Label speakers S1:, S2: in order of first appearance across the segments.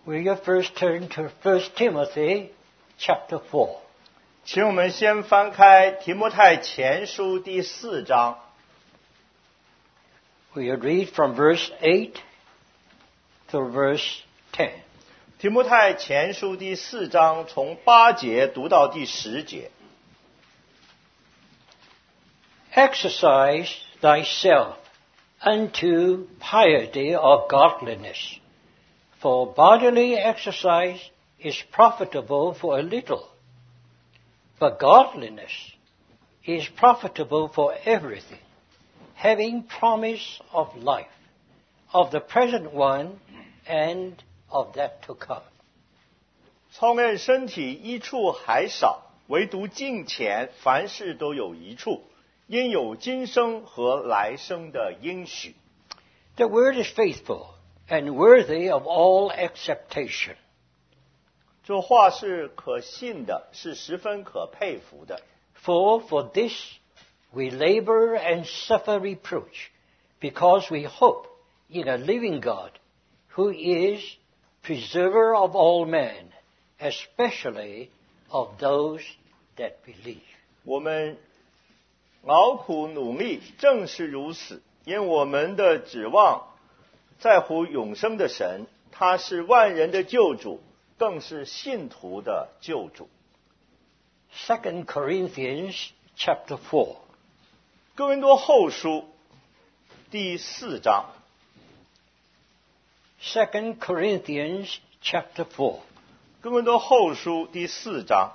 S1: Will you first turn to 1 Timothy chapter 4?
S2: 请我们先翻开提摩太前书第4章。
S1: We will read from verse 8 to verse 10.
S2: 提摩太前书第4章从8节读到第10节。
S1: Exercise thyself unto piety or godliness, for bodily exercise is profitable for a little, but godliness is profitable for everything, having promise of life, of the present one and of that to come.
S2: 操练身体益处还少，唯独敬虔凡事都有益处，因有今生和来生的应许。
S1: The word is faithful and worthy of all acceptation.
S2: 这话是可信的，是十分可佩服的。
S1: For this we labor and suffer reproach, because we hope in a living God, who is preserver of all men, especially of those that believe.
S2: 我们劳苦努力，正是如此，因我们的指望在乎永生的神，他是万人的救主，更是信徒的救主。
S1: 2 Corinthians chapter 4.
S2: 哥林多后书第4章。
S1: 2 Corinthians chapter 4.
S2: 哥林多后书第4章。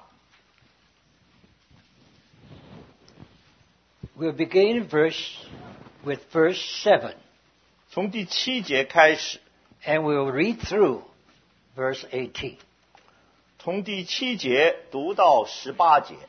S1: We'll begin with verse 7,
S2: 从第7节开始，
S1: and we'll read through verse 18.
S2: 从第7节读到18节。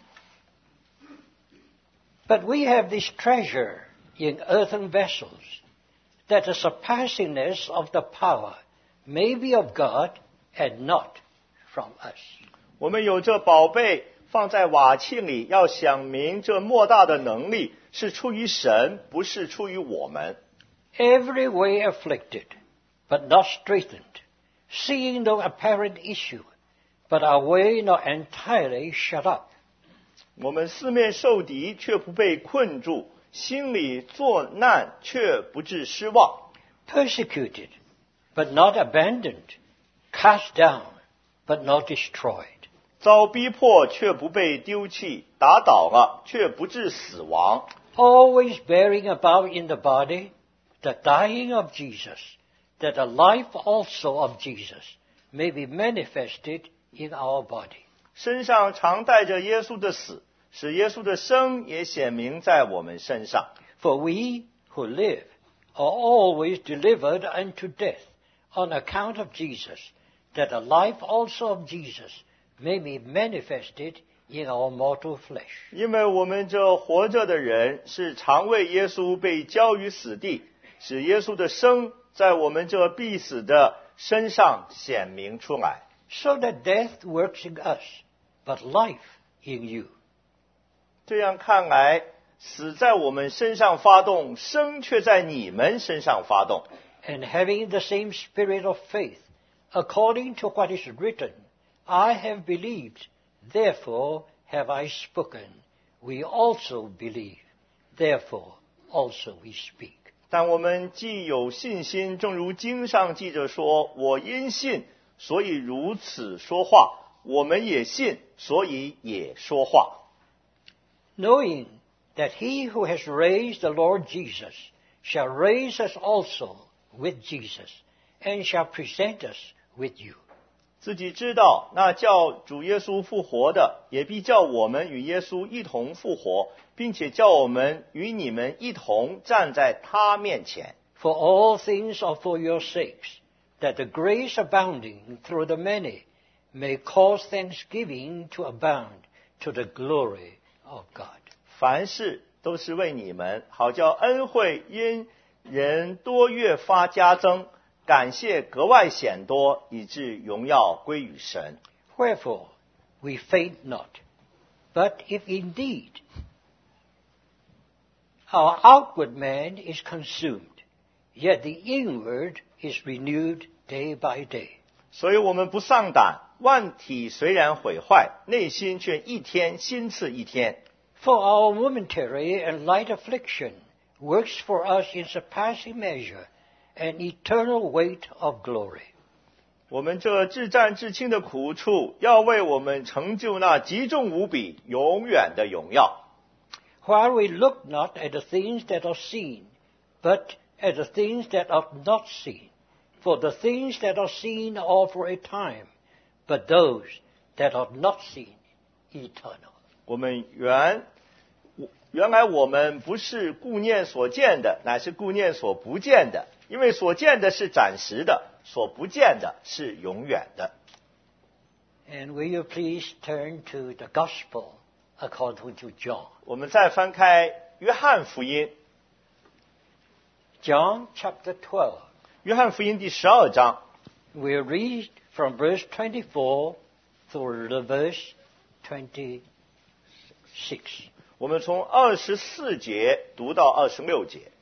S1: But we have this treasure in earthen vessels, that the surpassingness of the power may be of God and not from us.
S2: 我们有这宝贝放在瓦器里，要想明这莫大的能力是出于神，不是出于我们。
S1: Every way afflicted, but not straitened, seeing no apparent issue, but our way not entirely shut up.
S2: 我们四面受敌，却不被困住；心里作难，却不致失望。
S1: Persecuted, but not abandoned, cast down, but not destroyed.
S2: 遭逼迫，却不被丢弃；打倒了，却不致死亡。
S1: Always bearing about in the body the dying of Jesus, that the life also of Jesus may be manifested in our body.
S2: 身上常带着耶稣的死，使耶稣的生也显明在我们身上。
S1: For we who live are always delivered unto death on account of Jesus, that the life also of Jesus may be manifested in our mortal flesh.
S2: 因为我们这活着的人是常为耶稣被交于死地，使耶稣的生在我们这必死的身上显明出来。
S1: So that death works in us, but life in you.
S2: 这样看来，死在我们身上发动，生却在你们身上发动。
S1: And having the same spirit of faith, according to what is written, I have believed, therefore have I spoken. We also believe, therefore also we speak.
S2: 但我们既有信心，正如经上记着说：“我因信，所以如此说话。”我们也信，所以也说话。
S1: Knowing that he who has raised the Lord Jesus shall raise us also with Jesus, and shall present us with you.
S2: 自己知道，那叫主耶稣复活的，也必叫我们与耶稣一同复活，并且叫我们与你们一同站在他面前。
S1: For all things are for your sakes, that the grace abounding through the many may cause thanksgiving to abound to the glory of God.
S2: 凡事都是为你们，好叫恩惠因人多越发加增，感谢格外显多，以致荣耀归于神。
S1: Wherefore we faint not, but if indeed our outward man is consumed, yet the inward is renewed day by day.
S2: 所以我们不丧胆，万体虽然毁坏，内心却一天新似一天。
S1: For our momentary and light affliction works for us in surpassing measure an eternal weight of glory.
S2: 我们这至战至轻的苦处，要为我们成就那极重无比、永远的荣耀。
S1: While we look not at the things that are seen, but at the things that are not seen. For the things that are seen are for a time, but those that are not seen, eternal.
S2: 我们原来我们不是顾念所见的，乃是顾念所不见的，因为所见的是暂时的，所不见的是永远的。
S1: And will you please turn to the Gospel according to John?
S2: 我们再翻开约翰福音，
S1: John chapter 12.
S2: 约翰福音第12章。
S1: We'll read from verse 24 through the verse 26.
S2: 我们从24节读到26节。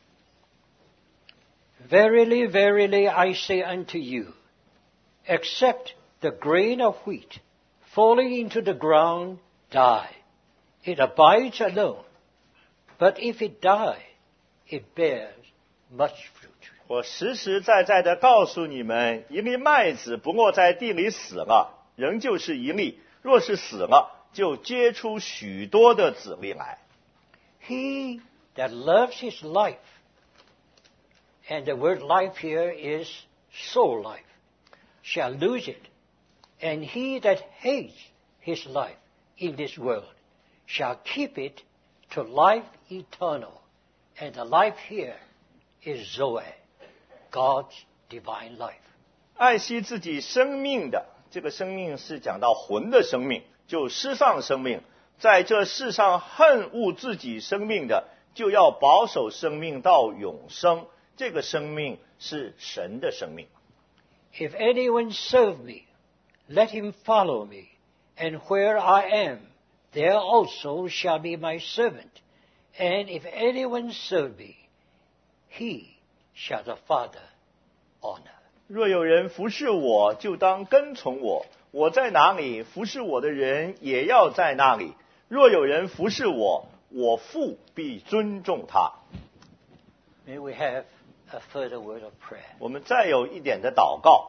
S1: Verily, verily, I say unto you, except the grain of wheat falling into the ground die, it abides alone. But if it die, it bears much fruit.
S2: 我实实在在的告诉你们，一粒麦子不落在地里死了，仍旧是一粒；若是死了，就结出许多的子粒来。
S1: He that loves his life, and the word life here is soul life, shall lose it. And he that hates his life in this world shall keep it to life eternal. And the life here is Zoe, God's divine life.
S2: 爱惜自己生命的，这个生命是讲到魂的生命，就世上生命。在这世上恨恶自己生命的，就要保守生命到永生。这个生命是神的生命。
S1: If anyone serve me, let him follow me. And where I am, there also shall be my servant. And if anyone serve me, he shall the Father honor.
S2: 若有人服侍我，就当跟从我。我在哪里，服侍我的人也要在那里。若有人服侍我，我父必尊重他。
S1: May we have a further word of prayer.
S2: 我们再有一点的祷告。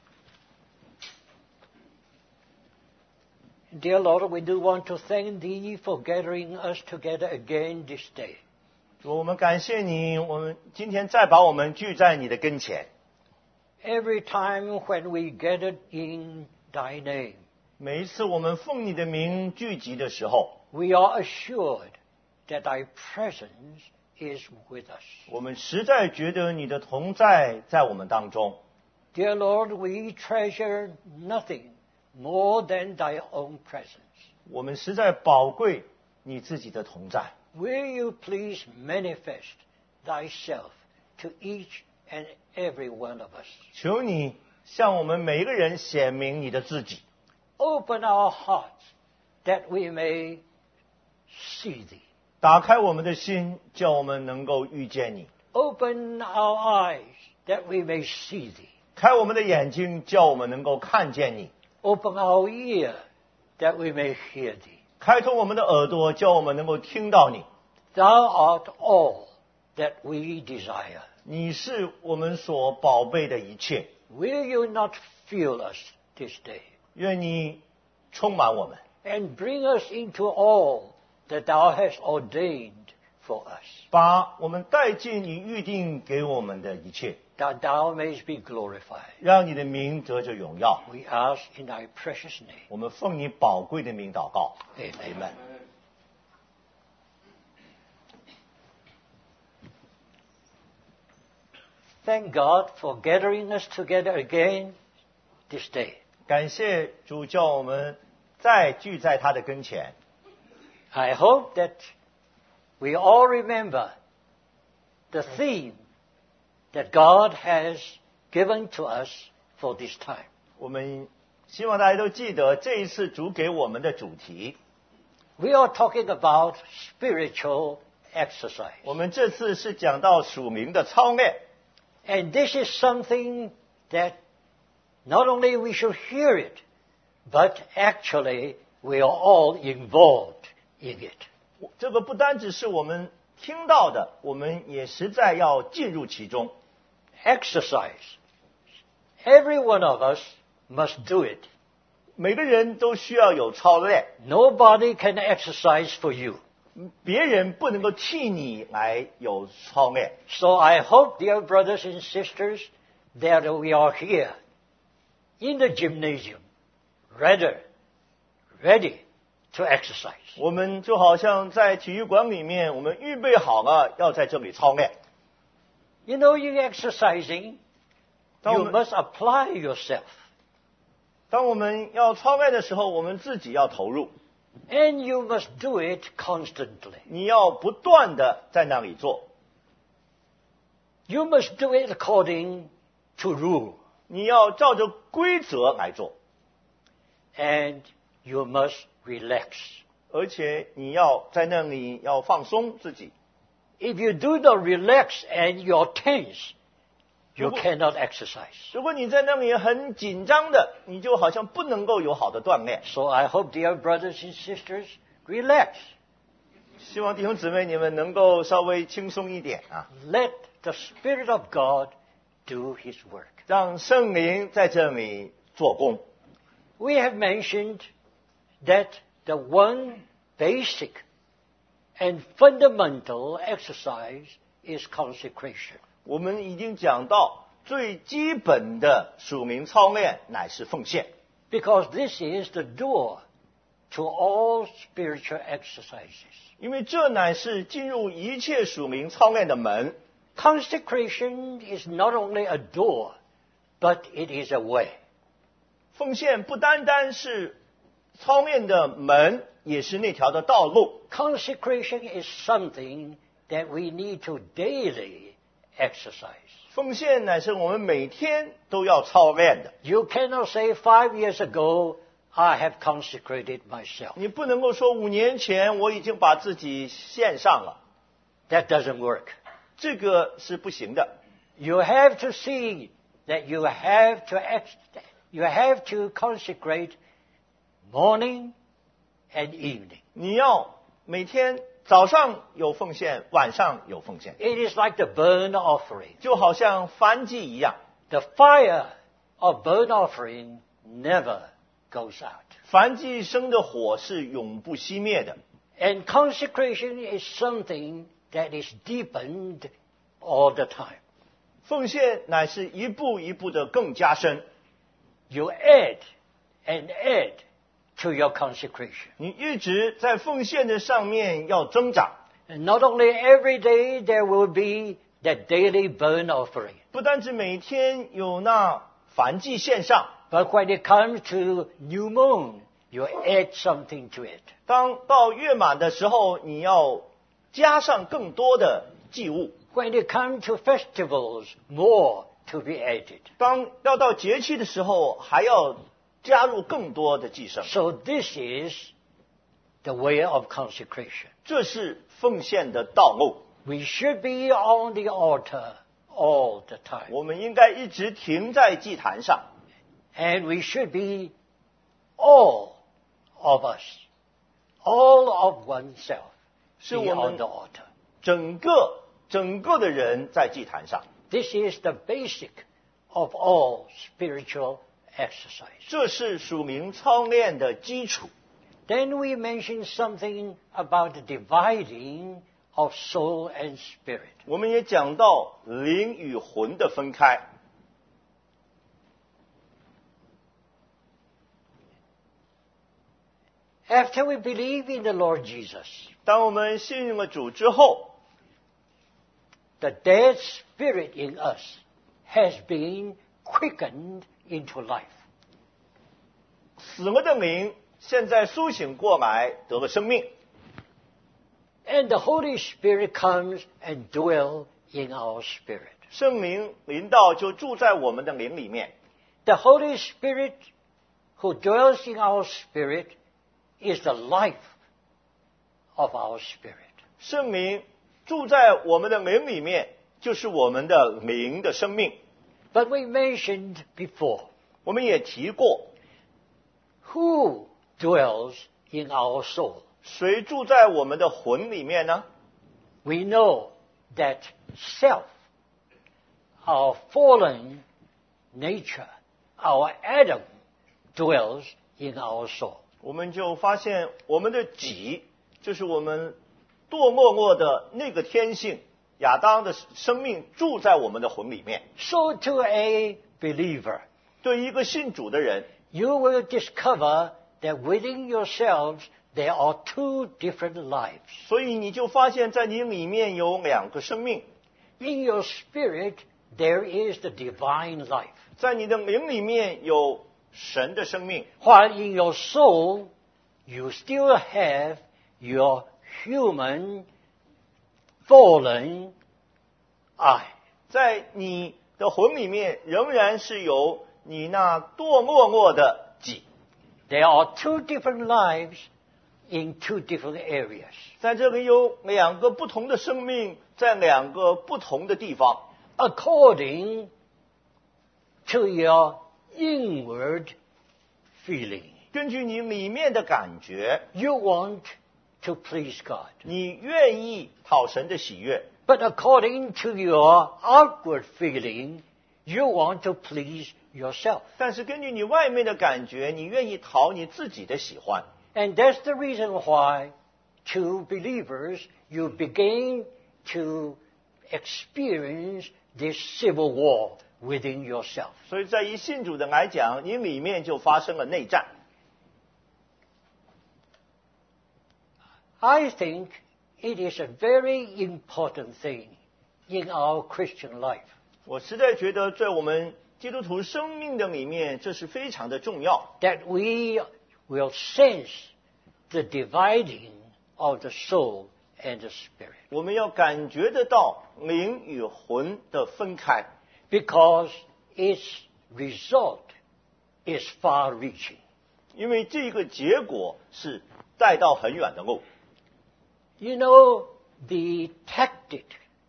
S1: Dear Lord, we do want to thank Thee for gathering us together again this day.
S2: 主，我们感谢你，我们今天再把我们聚在你的跟前。
S1: Every time when we gathered in Thy name,
S2: 每一次我们奉你的名聚集的时候，
S1: we are assured that Thy presence is with us.
S2: 我们实在觉得你的同在在我们当中。
S1: Dear Lord, we treasure nothing more than Thy own presence.
S2: 我们实在宝贵你自己的同在。
S1: Will you please manifest Thyself to each and every one of us?
S2: 求你向我们每一个人显明你的自己，
S1: Open our hearts that we may see Thee.
S2: 打开我们的心，叫我们能够遇见你；
S1: Open our eyes that we may see Thee.
S2: 开我们的眼睛，叫我们能够看见你；
S1: Open our ear that we may hear Thee.
S2: 开通我们的耳朵，叫我们能够听到你。
S1: Thou art all that we desire.
S2: 你是我们所宝贝的一切，
S1: Will you not fill us this day
S2: 愿你充满我们，
S1: and bring us into all that Thou hast ordained for us,
S2: 把我们带进你预定给我们的一切，
S1: that Thou mayst be glorified.
S2: 让你的名得着荣耀。
S1: We ask in Thy precious name.
S2: 我们奉你宝贵的名祷告。
S1: Amen. Thank God for gathering us together again this day.
S2: 感谢主叫我们再聚在他的跟前。
S1: I hope that we all remember the theme that God has given to us for this time.
S2: 我们希望大家都记得这一次主给我们的主题。
S1: We are talking about spiritual exercise.
S2: 我们这次是讲到属灵的操练，
S1: And this is something that Not only we should hear it, but actually we are all involved in it.
S2: 这个不单只是我们听到的，我们也实在要进入其中。
S1: Exercise. Every one of us must do it.
S2: 每个人都需要有操练，
S1: Nobody can exercise for you.
S2: 别人不能够替你来有操练。
S1: So I hope, dear brothers and sisters, that we are here in the gymnasium, ready to exercise.
S2: 我们就好像在体育馆里面，我们预备好了要在这里操练。
S1: You know, you're exercising, you must apply yourself.
S2: 当我们要操练的时候，我们自己要投入，
S1: And you must do it constantly.
S2: 你要不断的在那里做，
S1: You must do it according to rule.
S2: 你要照着规则来做，
S1: And you must relax.
S2: 而且你要在那里要放松自己。
S1: If you do not relax and you're tense, you cannot exercise.
S2: 如果你在那里很紧张的，你就好像不能够有好的锻炼。
S1: So I hope, dear brothers and sisters, relax.
S2: 希望弟兄姊妹你们能够稍微轻松一点啊，
S1: Let the Spirit of God do His work.
S2: 让圣灵在这里做工。
S1: We have mentioned that the one basic and fundamental exercise is consecration.
S2: 我们已经讲到最基本的属灵操练乃是奉献，
S1: Because this is the door to all spiritual exercises.
S2: 因为这乃是进入一切属灵操练的门。
S1: Consecration is not only a door, but it is a way.
S2: 奉献不单单是操练的门，也是那条的道路。
S1: Consecration is something that we need to daily exercise.
S2: 奉献乃是我们每天都要操练的。
S1: You cannot say 5 years ago, I have consecrated myself.
S2: 你不能够说5年前我已经把自己献上了，
S1: That doesn't work.
S2: 这个是不行的。
S1: You have to see that you have to consecrate morning and evening.
S2: 你要每天早上有奉献，晚上有奉献，
S1: It is like the burnt offering.
S2: 就好像燔祭一样。
S1: The fire of burnt offering never goes out.
S2: 燔祭生的火是永不熄灭的，
S1: And consecration is something that is deepened all the time.
S2: 奉献乃是一步一步的更加深。
S1: You add and add to your consecration.
S2: 你一直在奉献的上面要增长，
S1: And not only every day there will be that daily burnt offering,
S2: 不单指每天有那燔祭献上，
S1: but when it comes to new moon, you add something to it.
S2: 当到月满的时候，你要加上更多的祭物。
S1: When it comes to festivals, more to be added.
S2: 当要到节期的时候，还要加入更多的祭牲。
S1: So this is the way of consecration.
S2: 这是奉献的道路。
S1: We should be on the altar all the time.
S2: 我们应该一直停在祭坛上，
S1: And we should be all of us, all of oneself,
S2: 是
S1: be
S2: 我
S1: on
S2: 们
S1: the altar.
S2: 整个的人在祭坛上。
S1: This is the basic of all spiritual exercise.
S2: 这是属灵操练的基础。
S1: Then we mention something about the dividing of soul and spirit.
S2: 我们也讲到灵与魂的分开。
S1: After we believe in the Lord Jesus,
S2: 当我们信任了主之后，
S1: the dead spirit in us has been quickened into life.
S2: 死了的灵现在苏醒过来，得了生命。
S1: And the Holy Spirit comes and dwells in our spirit.
S2: 圣灵临到就住在我们的灵里面。
S1: The Holy Spirit who dwells in our spirit is the life of our spirit.
S2: 圣灵住在我们的灵里面，就是我们的灵的生命。
S1: But we mentioned before
S2: 我们也提过，
S1: Who dwells in our soul?
S2: 谁住在我们的魂里面呢？
S1: We know that self, our fallen nature, our Adam, dwells in our soul.
S2: 我们就发现我们的己，就是我们堕落过的那个天性，亚当的生命住在我们的魂里面。
S1: So to a believer,
S2: 对于一个信主的人，
S1: you will discover that within yourselves there are two different lives.
S2: 所以你就发现在你里面有两个生命，
S1: In your spirit, there is the divine life.
S2: 在你的灵里面有神的生命，
S1: While in your soul, you still have your human, fallen I.
S2: 在你的魂里面仍然是有你那堕落过的己。
S1: There are two different lives in two different areas.
S2: 在这里有两个不同的生命，在两个不同的地方，
S1: According to your inward feeling.
S2: 根据你里面的感觉，
S1: You want to please God.
S2: 你愿意讨神的喜悦。
S1: But according to your outward feeling, you want to please yourself.
S2: 但是根据你外面的感觉，你愿意讨你自己的喜欢。
S1: And that's the reason why, to believers, you begin to experience this civil war within yourself.
S2: 所以在于信主的来讲，你里面就发生了内战。
S1: I think it is a very important thing in our Christian life
S2: 我实在觉得，在我们基督徒生命的里面，这是非常的重要。
S1: that we will sense the dividing of the soul and the spirit.
S2: 我们要感觉得到灵与魂的分开，
S1: Because its result is far-reaching.
S2: 因为这个结果是带到很远的路。
S1: You know, the tactic,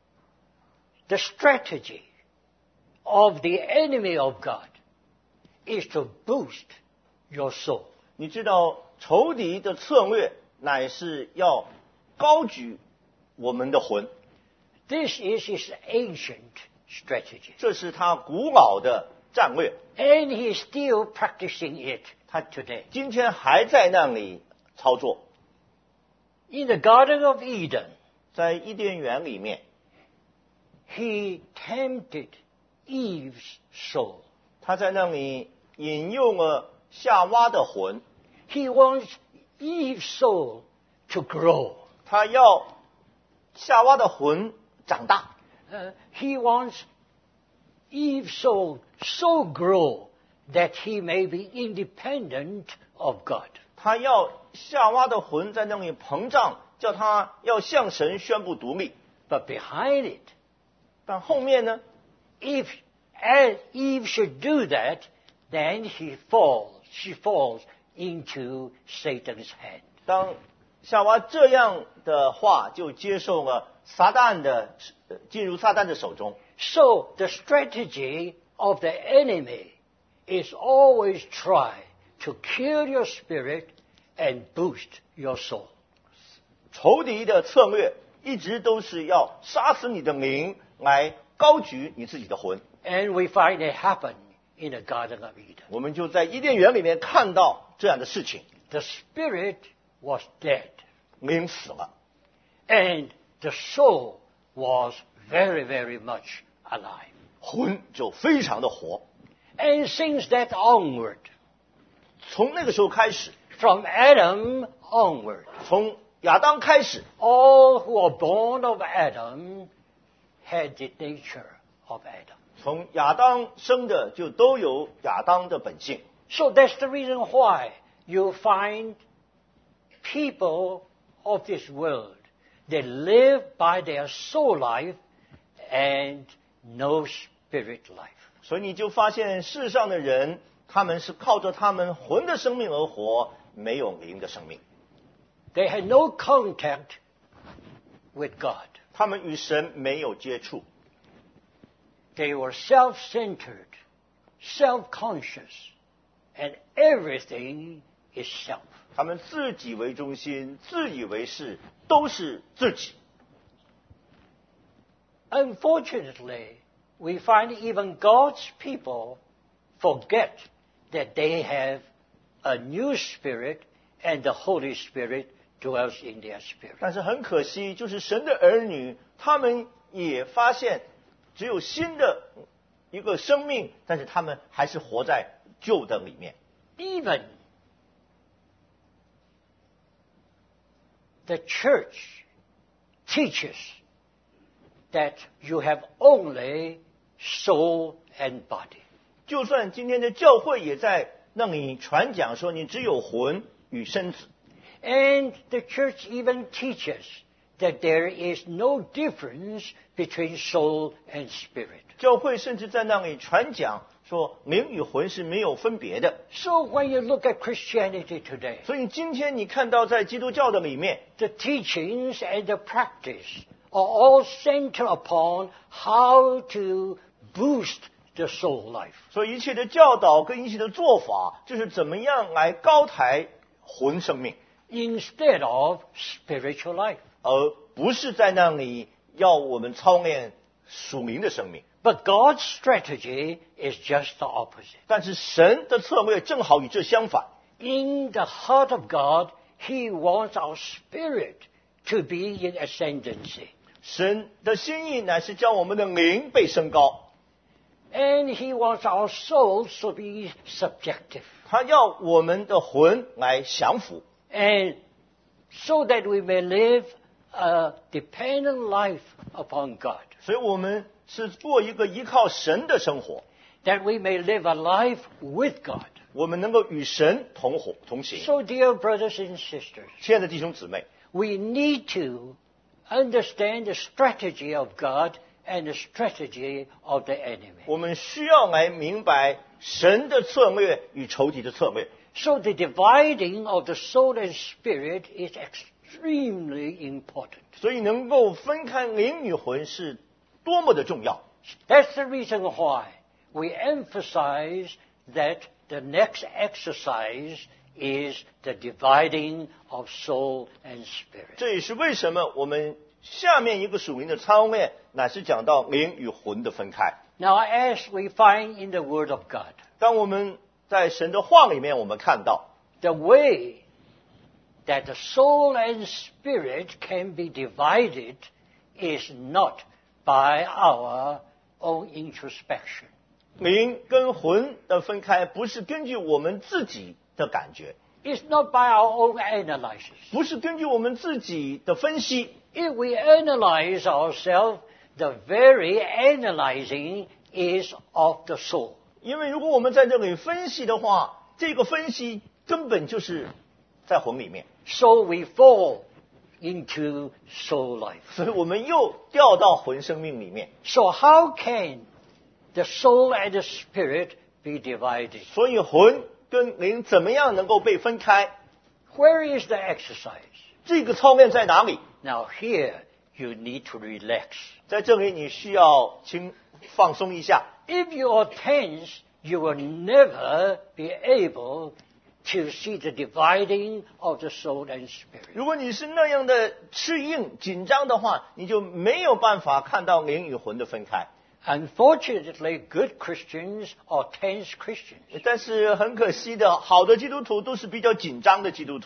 S1: the strategy of the enemy of God is to boost your soul.
S2: 你知道，仇敌的策略乃是要高举我们的魂，
S1: This is his ancient strategy.
S2: 这是他古老的战略，
S1: And he is still practicing it today.
S2: 今天还在那里操作。
S1: In the Garden of Eden,
S2: 在伊甸园里面，
S1: he tempted Eve's soul.
S2: 他在那里引诱了夏娃的魂，
S1: He wants Eve's soul to grow.
S2: 他要夏娃的魂长大，
S1: He wants Eve's soul so grow that he may be independent of God.
S2: 他要夏娃的魂在那里膨胀，叫他要向神宣布独立。
S1: But behind it,
S2: 但后面呢？
S1: if as Eve should do that, then she falls into Satan's hand.
S2: 当夏娃这样的话，就接受了撒旦的进入撒旦的手中。
S1: So the strategy of the enemy is always try to kill your spirit and boost your soul.
S2: 仇敌的策略一直都是要杀死你的灵，来高举你自己的魂。
S1: And we find it happen in the Garden of Eden.
S2: 我们就在伊甸园里面看到这样的事情，
S1: The spirit was dead,
S2: 灵死了，
S1: and the soul was very, very much alive.
S2: 魂就非常的活。
S1: And since that onward,
S2: 从那个时候开始，
S1: from Adam onward,
S2: 从亚当开始，
S1: all who are born of Adam had the nature of Adam.
S2: 从亚当生的就都有亚当的本性。
S1: So that's the reason why you find people of this world, they live by their soul life and no spirit life.
S2: 所以你就发现世上的人，他们是靠着他们魂的生命而活，没有灵的生命。
S1: They had no contact with God.
S2: 他们与神没有接触，
S1: They were self-centered, self-conscious, and everything is self.
S2: 他们自己为中心，自以为是，都是自己。
S1: Unfortunately, we find even God's people forget that they have a new spirit and the Holy Spirit dwells in their spirit.
S2: 但是很可惜，就是神的儿女，他们也发现，只有新的一个生命，但是他们还是活在旧的里面。
S1: Even the church teaches that you have only soul and body.
S2: 就算今天的教会也在让你传讲说，你只有魂与身子。
S1: And the church even teaches that there is no difference between soul and spirit.
S2: 教会甚至在让你传讲说，灵与魂是没有分别的。
S1: So when you look at Christianity today,
S2: 所以今天你看到在基督教的里面，
S1: the teachings and the practice are all centered upon how to boost the soul life.
S2: 所以一切的教导跟一切的做法，就是怎么样来高抬魂生命，
S1: instead of spiritual life.
S2: 而不是在那里要我们操练属灵的生命。
S1: But God's strategy is just the opposite.
S2: 但是神的策略正好与这相反。
S1: In the heart of God, He wants our spirit to be in ascendancy.
S2: 神的心意乃是将我们的灵被升高，
S1: And He wants our souls to be subjective.
S2: 他要我们的魂来降服，
S1: And so that we may live a dependent life upon God.
S2: 所以我们是过一个依靠神的生活，
S1: That we may live a life with God.
S2: 我们能够与神同活同行。
S1: So, dear brothers and sisters,
S2: 亲爱的弟兄姊妹，
S1: we need to understand the strategy of God and the strategy of the enemy.
S2: 我们需要来明白神的策略与仇敌的策略。
S1: So the dividing of the soul and spirit is extremely important.
S2: 所以能够分开灵与魂是多么的重要。
S1: That's the reason why we emphasize that the next exercise is the dividing of soul and spirit.
S2: 这也是为什么我们下面一个属灵的操练，乃是讲到灵与魂的分开。
S1: Now, as we find in the Word of God,
S2: 当我们在神的话里面，我们看到
S1: the way that the soul and spirit can be divided is not by our own introspection.
S2: 灵跟魂的分开，不是根据我们自己的感觉，
S1: It's not by our own analysis.
S2: 不是根据我们自己的分析。
S1: If we analyze ourselves, the very analyzing is of the soul.
S2: 因为如果我们在这里分析的话，这个分析根本就是在魂里面，
S1: So we fall into soul life.
S2: 所以我们又掉到魂生命里面。
S1: So how can the soul and the spirit be divided?
S2: 所以魂跟灵怎么样能够被分开？
S1: Where is the exercise?
S2: 这个操练在哪里？
S1: Now here you need to relax.
S2: 在这里你需要放松一下。
S1: If you are tense, you will never be able to see the dividing of the soul and spirit.
S2: 如果你是那样的吃硬紧张的话，你就没有办法看到灵与魂的分开。
S1: Unfortunately, good Christians are tense Christians.
S2: 但是很可惜的，好的基督徒都是比较紧张的基督徒。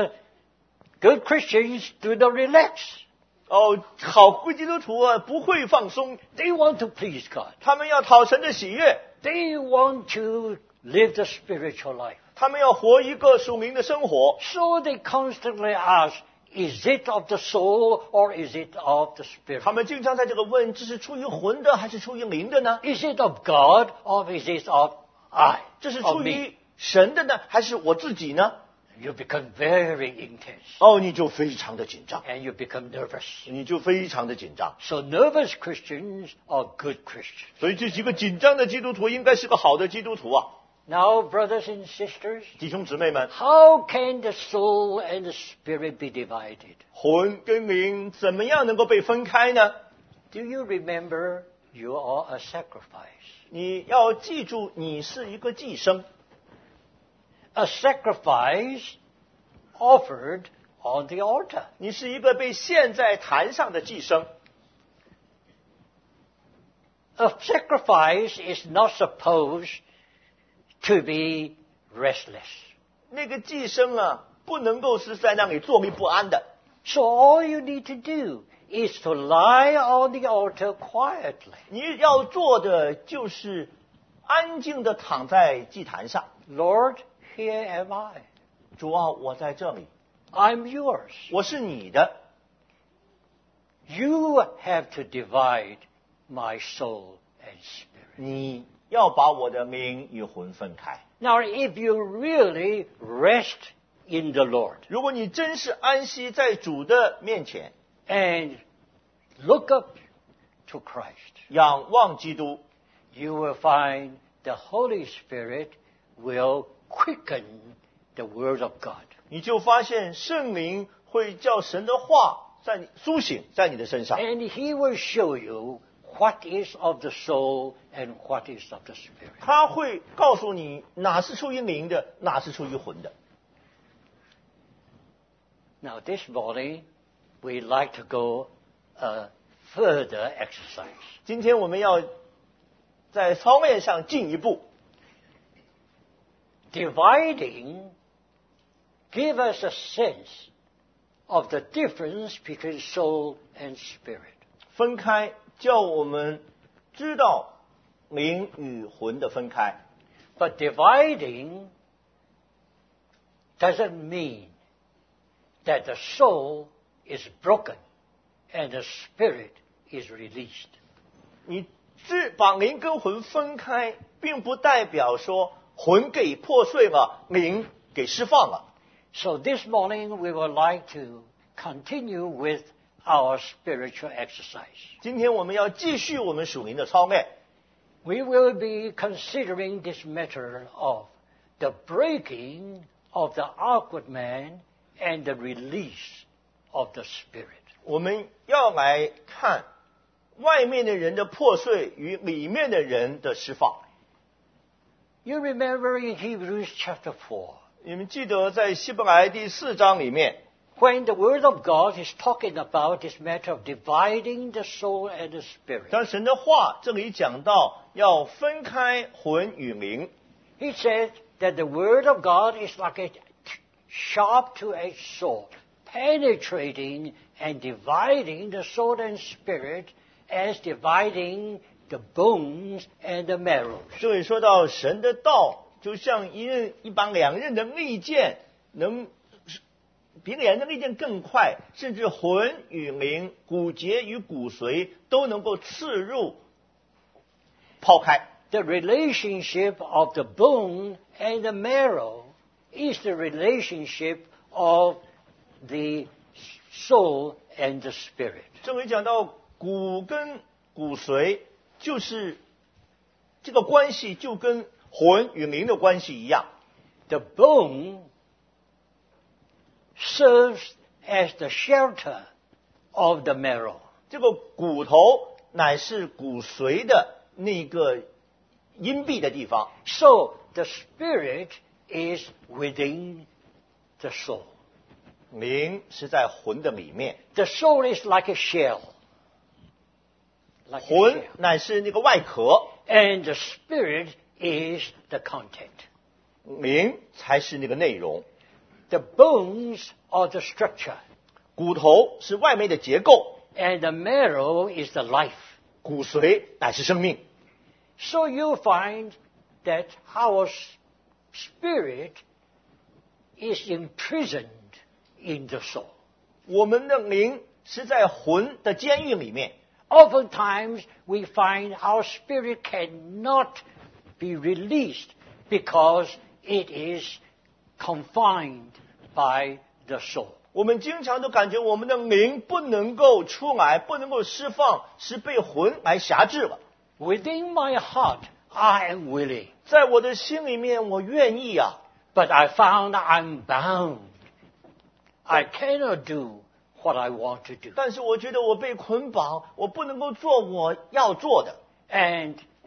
S1: Good Christians do not relax.
S2: 好基督徒啊，不会放松，
S1: They want to please God.
S2: 他们要讨神的喜悦，
S1: They want to live the spiritual life.
S2: 他们要活一个属灵的生活。
S1: So they constantly ask, is it of the soul or is it of the spirit?
S2: 他们经常在这个问：这是出于魂的还是出于灵的呢？
S1: Is it of God or is it of I?
S2: 这是
S1: of
S2: 出
S1: me?
S2: 于神的呢，还是我自己呢？
S1: You become very intense
S2: 你就非常的紧张，
S1: and you become nervous.
S2: 你就非常的紧张。
S1: So nervous Christians are good Christians.
S2: 所以这几个紧张的基督徒应该是个好的基督徒啊，
S1: Now, brothers and sisters,
S2: 弟兄姊妹们，
S1: how can the soul and the spirit be divided?
S2: 魂跟灵怎么样能够被分开呢？
S1: Do you remember you are a sacrifice?
S2: 你要记住，你是一个寄生，
S1: a sacrifice offered on the altar.
S2: 你是一个被献在坛上的寄生。
S1: A sacrifice is not supposed to be restless.
S2: 那个寄生啊，不能够是在让你坐立不安的。
S1: So all you need to do is to lie on the altar quietly.
S2: 你要做的就是安静的躺在祭坛上。
S1: Lord, here am I.
S2: 主啊，我在这里，
S1: I'm yours.
S2: 我是你的，
S1: You have to divide my soul and spirit.
S2: 你要把我的灵与魂分开。
S1: Now, if you really rest in the Lord
S2: 如果你真是安息在主的面前，
S1: and look up to Christ,
S2: 仰望基督，
S1: you will find the Holy Spirit will quicken the Word of God.
S2: 你就发现圣灵会叫神的话在你苏醒在你的身上，
S1: And He will show you what is of the soul and what is of the Spirit.
S2: 他会告诉你哪是出于灵的，哪是出于魂的。
S1: Now, this morning, we'd like to go a further exercise.
S2: 今天我们要在操练上进一步，
S1: Dividing give us a sense of the difference between soul and spirit.
S2: 分开，叫我们知道灵与魂的分开。
S1: But dividing doesn't mean that the soul is broken and the spirit is released.
S2: 你把灵跟魂分开，并不代表说魂给破碎了，灵给释放了。
S1: So this morning we would like to continue with our spiritual exercise.
S2: 今天我们要继续我们属灵的操练，
S1: We will be considering this matter of the breaking of the outward man and the release of the spirit.
S2: 我们要来看外面的人的破碎与里面的人的释放。
S1: You remember in Hebrews chapter 4,
S2: 你们记得在希伯来第4章里面，
S1: when the Word of God is talking about this matter of dividing the soul and the spirit,
S2: 当神的话这里讲到要分开魂与灵，
S1: He said that the Word of God is like a sharp two-edged sword, penetrating and dividing the soul and spirit as dividing the bones and the marrow.
S2: 这里说到神的道就像一把两刃的利剑，能比两刃的利剑更快，甚至魂与灵、骨节与骨髓都能够刺入、抛开。
S1: The relationship of the bone and the marrow is the relationship of the soul and the spirit.
S2: 这里讲到骨跟骨髓，就是这个关系就跟魂与灵的关系一样。
S1: The bone serves as the shelter of the marrow.
S2: 这个骨头乃是骨髓的那个隐蔽的地方，
S1: So the spirit is within the soul.
S2: 灵是在魂的里面，
S1: The soul is like a shell. Like a
S2: 魂
S1: shell.
S2: 乃是那个外壳，
S1: And the spirit is the content.
S2: 灵才是那个内容。
S1: The bones are the structure.
S2: 骨头是外面的结构，
S1: And the marrow is the life.
S2: 骨髓乃是生命。
S1: So you find that our spirit is imprisoned in the soul.
S2: 我们的灵是在魂的监狱里面，
S1: Oftentimes we find our spirit cannot be released because it is confined by the soul.
S2: 我们经常都感觉我们的灵不能够出来，不能够释放，是被魂来辖制了。
S1: Within my heart, I am willing,
S2: 在我的心里面，我愿意啊，
S1: but I found I'm bound. I cannot do what I want to do.
S2: 但是我觉得我被捆绑，我不能够做我要做的，
S1: And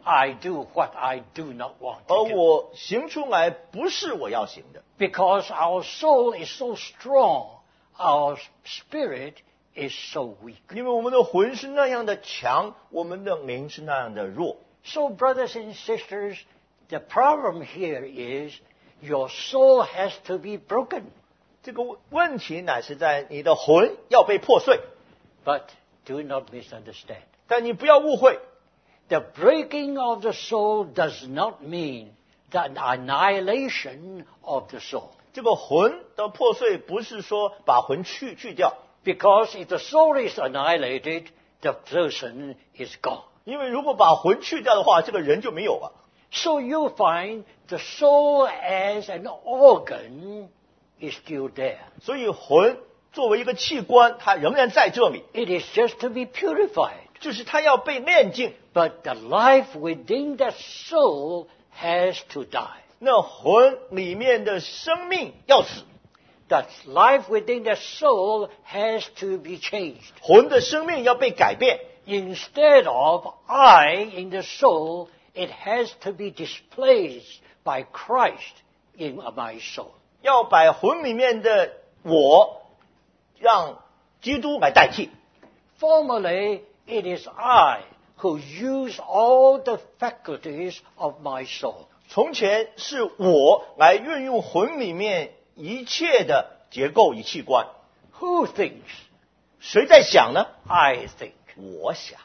S1: I do what I do not want
S2: 而
S1: to do.
S2: 我行出来不是我要行的。
S1: Because our soul is so strong, our spirit is so weak.
S2: 因为我们的魂是那样的强，我们的灵是那样的弱。
S1: So, brothers and sisters, the problem here is your soul has to be broken.
S2: 这个问题乃是在你的魂要被破碎，
S1: But do not misunderstand.
S2: 但你不要误会，
S1: The breaking of the soul does not mean the annihilation of the soul.
S2: 这个魂的破碎不是说把魂去掉，
S1: Because if the soul is annihilated, the person is gone.
S2: 因为如果把魂去掉的话，这个人就没有了。
S1: So you find the soul as an organ is still there.
S2: 所以魂作为一个器官，它仍然在这里，
S1: It is just to be purified.
S2: 就是它要被炼净。
S1: But the life within the soul has to die.
S2: 那魂里面的生命要死，
S1: That life within the soul has to be changed.
S2: 魂的生命要被改变。
S1: Instead of I in the soul, it has to be displaced by Christ in my soul.
S2: 要把魂里面的我让基督来代替。
S1: Formerly, it is I who use all the faculties of my soul.
S2: 从前是我来运用魂里面一切的结构与器官，
S1: Who thinks?
S2: 谁在想呢？
S1: I think.
S2: 我想。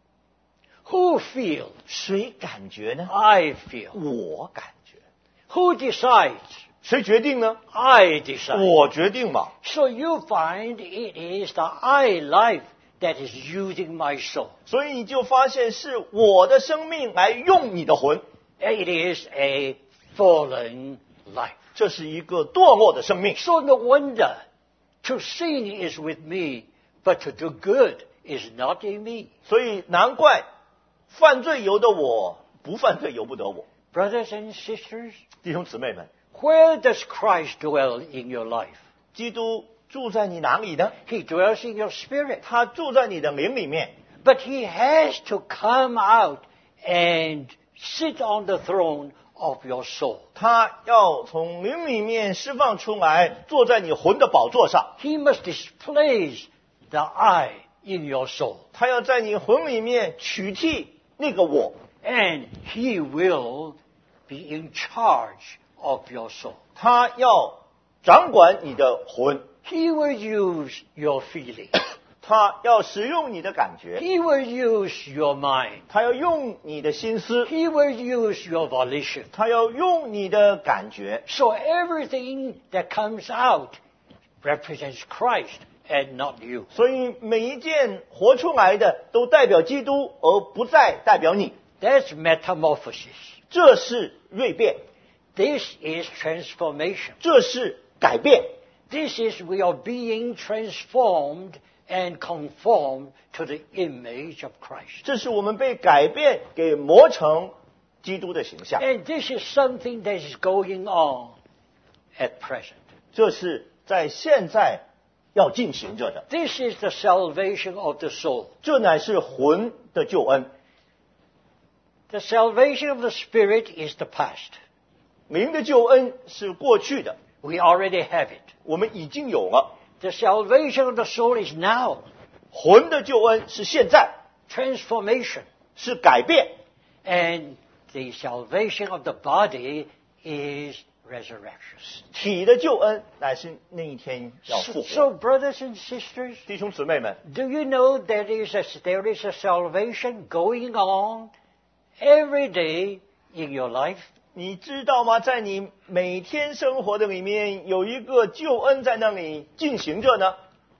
S1: Who feels?
S2: 谁感觉呢？
S1: I feel.
S2: 我感觉。
S1: Who decides?
S2: 谁决定呢？
S1: I decide.
S2: 我决定嘛。
S1: So you find it is the I life that is using my soul.
S2: 所以你就发现是我的生命来用你的魂，
S1: It is a fallen life.
S2: 这是一个堕落的生命。
S1: So no wonder to sin is with me, but to do good is not in me.
S2: 所以难怪犯罪由得我，不犯罪由不得我。
S1: Brothers and sisters,
S2: 弟兄姊妹们，
S1: where does Christ dwell in your life?
S2: 基督住在你哪里呢？
S1: He dwells in your spirit.
S2: 他住在你的灵里面，
S1: But he has to come out and sit on the throne of your soul.
S2: 他要从灵里面释放出来，坐在你魂的宝座上。
S1: He must displace the I in your soul.
S2: 他要在你魂里面取替那个我，
S1: And he will be in charge of your soul.
S2: 他要掌管你的魂，
S1: He will use your feeling.
S2: 他要使用你的感觉，
S1: He will use your mind.
S2: 他要用你的心思，
S1: He will use your volition.
S2: 他要用你的感觉。
S1: So everything that comes out represents Christ and not you.
S2: 所以每一件活出来的都代表基督，而不再代表你。
S1: That's metamorphosis.
S2: 这是蜕变，
S1: This is transformation.
S2: 这是改变，
S1: This is we are being transformed and conformed to the image of Christ.
S2: 这是我们被改变给磨成基督的形象。
S1: And this is something that is going on at present.
S2: 这是在现在要进行着的，
S1: This is the salvation of the soul.
S2: 这乃是魂的救恩。
S1: The salvation of the spirit is the past.
S2: 灵的救恩是过去的，
S1: We already have it.
S2: 我们已经有了。
S1: The salvation of the soul is now.
S2: 魂的救恩是现在，
S1: Transformation.
S2: 是改变。
S1: And the salvation of the body is resurrection.
S2: 体的救恩乃是那一天要复
S1: So,
S2: 活。
S1: brothers and sisters,
S2: 弟兄姊妹们，
S1: do you know there is a salvation going on every day in your life?
S2: 你知道吗？在你每天生活的里面，有一个救恩在那里进行着呢。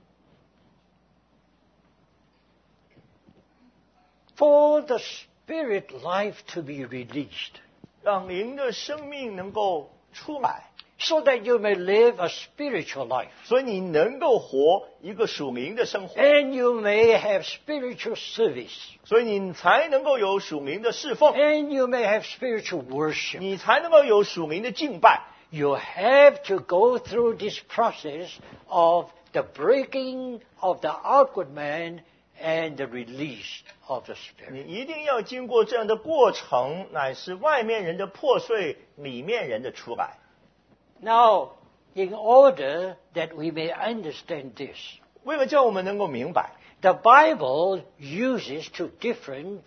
S1: For the spirit life to be released,
S2: 让灵的生命能够出来，
S1: so that you may live a spiritual life.
S2: 所以你能够活一个属灵的生活，
S1: And you may have spiritual service.
S2: 所以你才能够有属灵的侍奉，
S1: And you may have spiritual worship.
S2: 你才能够有属灵的敬拜。
S1: You have to go through this process of the breaking of the outward man and the release of the
S2: 你
S1: Spirit.
S2: 一定要经过这样的过程，乃是外面人的破碎，里面人的出来。
S1: Now, in order that we may understand this,
S2: 为了叫我们能够明白，
S1: the Bible uses two different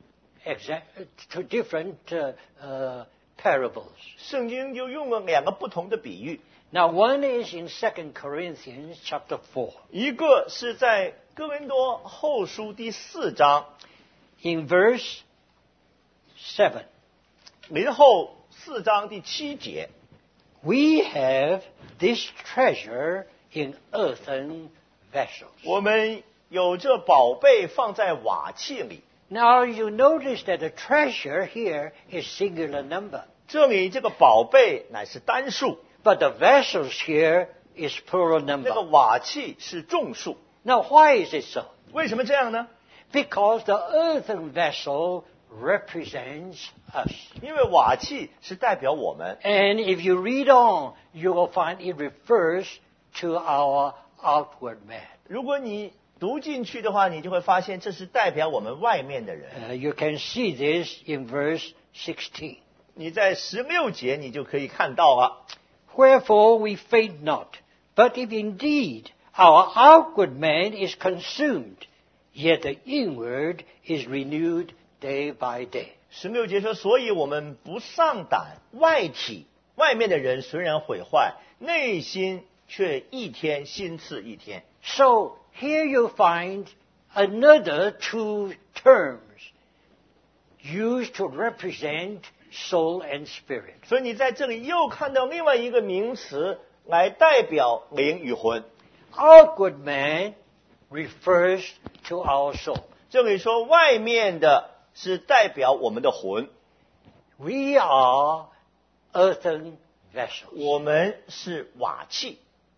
S1: parables.
S2: 圣经就用了2个不同的比喻，
S1: Now, one is in 2 Corinthians chapter 4.
S2: 一个是在哥林多后书第4章
S1: In verse 7,
S2: 林后4章第7节，
S1: we have this treasure in earthen vessels.
S2: 我们有这宝贝放在瓦器里。
S1: Now, you notice that the treasure here is singular number,
S2: 这里这个宝贝乃是单数，
S1: but the vessels here is plural
S2: 那个
S1: number.
S2: 瓦器是众数。
S1: Now, why is it so?
S2: 为什么这样呢？
S1: Because the earthen vessel represents us.
S2: 因为瓦器是代表我们。
S1: And if you read on, you will find it refers to our outward man.
S2: 如果你读进去的话，你就会发现这是代表我们外面的人。
S1: You can see this in verse 16.
S2: 你在16节你就可以看到了。
S1: Wherefore we faint not, but if indeed our outward man is consumed, yet the inward is renewed day by day.
S2: 16节说，所以我们不丧胆，外面的人虽然毁坏，内心却一天新似一天。
S1: So here you find another two terms used to represent soul and spirit.
S2: 所以你在这里又看到另外一个名词来代表灵与魂。
S1: Outward man refers to our soul.
S2: 这里说外面的是代表我们的魂，
S1: We are earthen vessels.
S2: 我们是瓦器，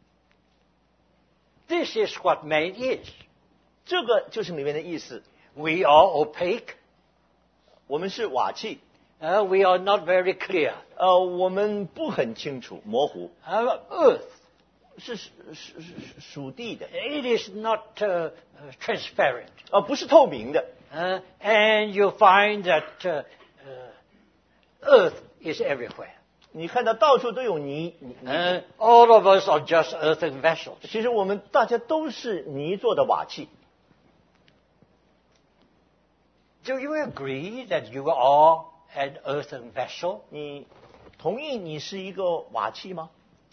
S1: This is what man is.
S2: 这个就是里面的意思。
S1: We are opaque.
S2: 我们是瓦器，
S1: We are not very clear.
S2: 我们不很清楚，模糊，
S1: Earth,
S2: 是属地的，
S1: it is not transparent.
S2: 不是透明的。
S1: And you find that earth is everywhere.
S2: 你看到到处都有泥，
S1: All of us are just earthen vessels.
S2: 其实我们大家都是泥做的瓦器。
S1: Do you agree that you are an earthen vessel?
S2: 你同意你是一个瓦器吗？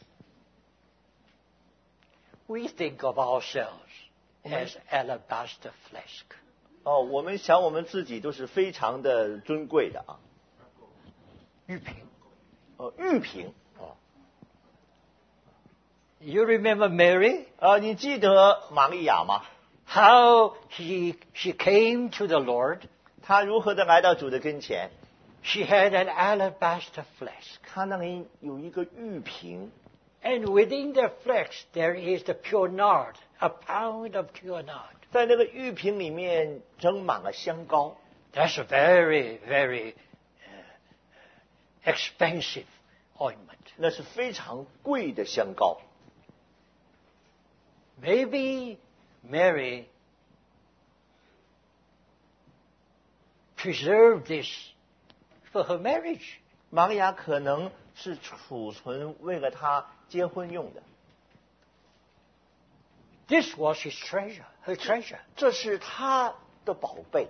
S1: We think of ourselves as alabaster flask.
S2: 我们想我们自己都是非常的尊贵的啊。玉瓶。
S1: You remember Mary?
S2: 你记得玛利亚吗？
S1: How she came to the Lord.
S2: 她如何的来到主的跟前？
S1: She had an alabaster flask.
S2: 她那里有一个玉瓶，
S1: And within the flask there is the pure nard, a pound of pure nard.
S2: 在那个玉瓶里面蒸满了香膏。
S1: That's a very, very expensive ointment.
S2: 那是非常贵的香膏。
S1: Maybe Mary preserved this for her marriage.
S2: 玛利亚可能是储存为了她结婚用的，
S1: This was his treasure, her treasure.
S2: 这是她的宝贝。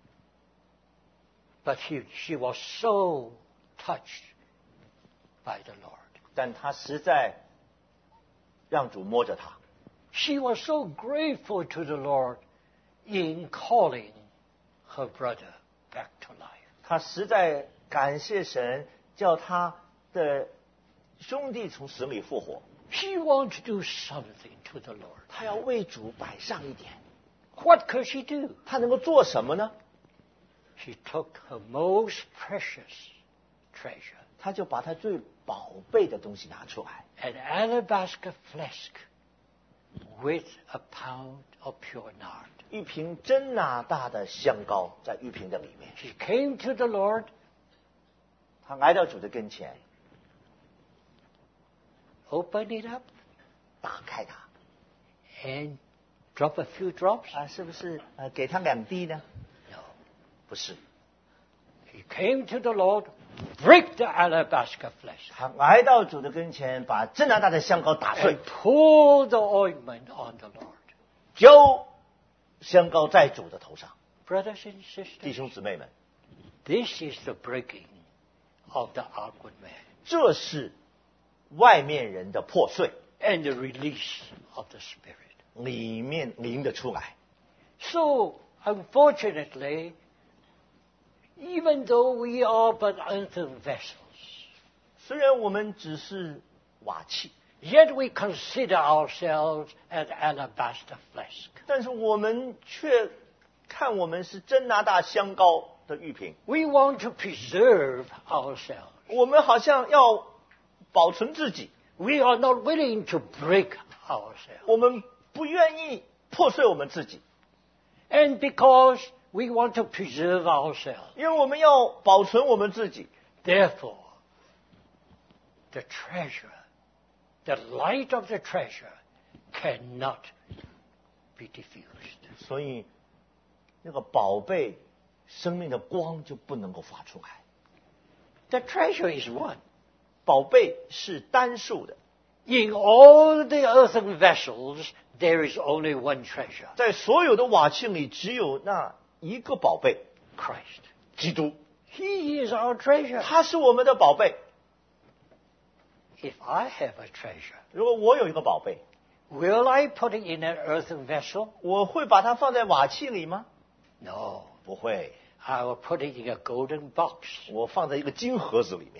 S1: But she was so touched by the Lord.
S2: 但她实在让主摸着她，
S1: She was so grateful to the Lord in calling her brother back to life.
S2: 她实在感谢神，叫她的兄弟从死里复活。
S1: She wanted to do something to the Lord.
S2: 她要为主摆上一点，
S1: What could she do?
S2: 她能够做什么呢？
S1: She took her most precious treasure,
S2: 她就把她最宝贝的东西拿出来，
S1: an alabaster flask with a pound of pure nard.
S2: 一瓶真哪大的香膏在玉瓶的里面。
S1: She came to the Lord,
S2: 她来到主的跟前，
S1: opened it up,
S2: 打开它，
S1: and Drop a few drops?
S2: 啊，是不是给他2滴呢？
S1: No.
S2: 不是，
S1: He came to the Lord, break the alabaster flask,
S2: 他来到主的跟前，把真拿大的香膏打碎
S1: and，pour the ointment on the Lord.
S2: 浇香膏在主的头上。
S1: Brothers and
S2: 弟
S1: sisters,
S2: 兄姊妹们，
S1: this is the breaking of the outward man
S2: 这是外面人的破碎，
S1: and the release of the Spirit.
S2: 里面灵的出来。
S1: So, unfortunately, even though we are but earthen vessels,
S2: 虽然我们只是瓦器，
S1: yet we consider ourselves as alabaster flask.
S2: 但是我们却看我们是真拿大香膏的玉瓶。
S1: We want to preserve ourselves.
S2: 我们好像要保存自己，
S1: We are not willing to break ourselves.
S2: 我们不愿意破碎我们自己，
S1: And because we want to preserve ourselves,
S2: 因为我们要保存我们自己，
S1: therefore, the treasure, the light of the treasure cannot be diffused.
S2: 所以那个宝贝生命的光就不能够发出来。
S1: The treasure is one.
S2: 宝贝是单数的，
S1: In all the earthen vessels, there is only one treasure,
S2: 在所有的瓦器里只有那一个宝贝，
S1: Christ.
S2: 基督，
S1: He is our treasure.
S2: 他是我们的宝贝。
S1: If I have a treasure,
S2: 如果我有一个宝贝，
S1: will I put it in an earthen vessel?
S2: 我会把它放在瓦器里吗？
S1: No.
S2: 不会，
S1: I will put it in a golden box.
S2: 我放在一个金盒子里面。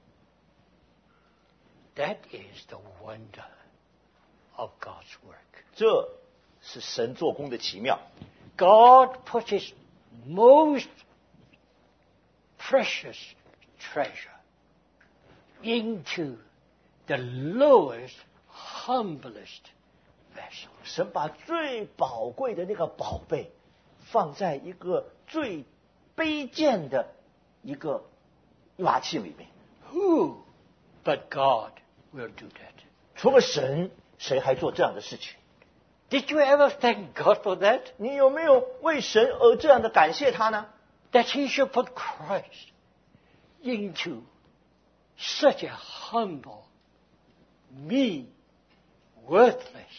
S1: That is the wonder of God's work.
S2: 这是神做工的奇妙。
S1: God puts His most precious treasure into the lowest, humblest vessel.
S2: 神把最宝贵的那个宝贝放在一个最卑贱的一个瓦器里面。
S1: Who but God will do that?
S2: 除了神，谁还做这样的事情？
S1: Did you ever thank God for that?
S2: 你有没有为神而这样的感谢他呢？
S1: That He should put Christ into such a humble, mean, worthless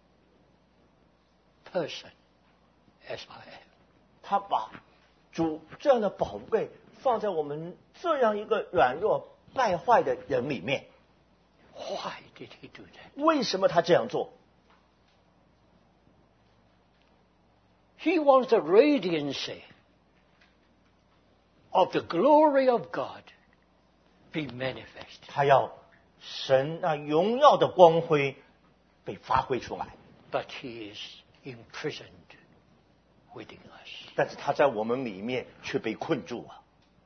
S1: person as I am.
S2: 他把主这样的宝贝放在我们这样一个软弱败坏的人里面。
S1: Why did He do that?
S2: 为什么他这样做？
S1: He wants the radiancy of the glory of God be manifest.
S2: 他要神那荣耀的光辉被发挥出来，
S1: But He is imprisoned within us.
S2: 但是他在我们里面却被困住了。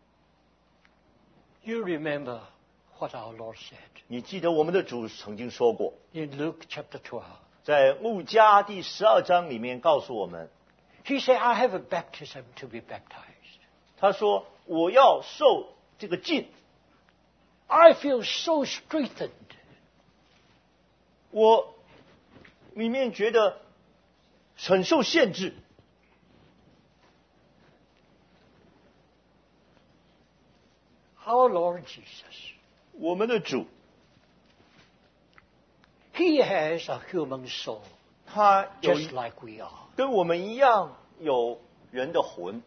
S1: You remember what our Lord said
S2: 你记得我们的主曾经说过，
S1: in Luke chapter 12.
S2: 在路加第12章里面告诉我们，
S1: He said, I have a baptism to be baptized.
S2: 他说我要受这个浸，
S1: I feel so strengthened.
S2: 我里面觉得很受限制。
S1: Our Lord Jesus,
S2: 我们的主，
S1: He has a human soul,
S2: 他有
S1: just like we are.
S2: 跟我们一样有人的魂，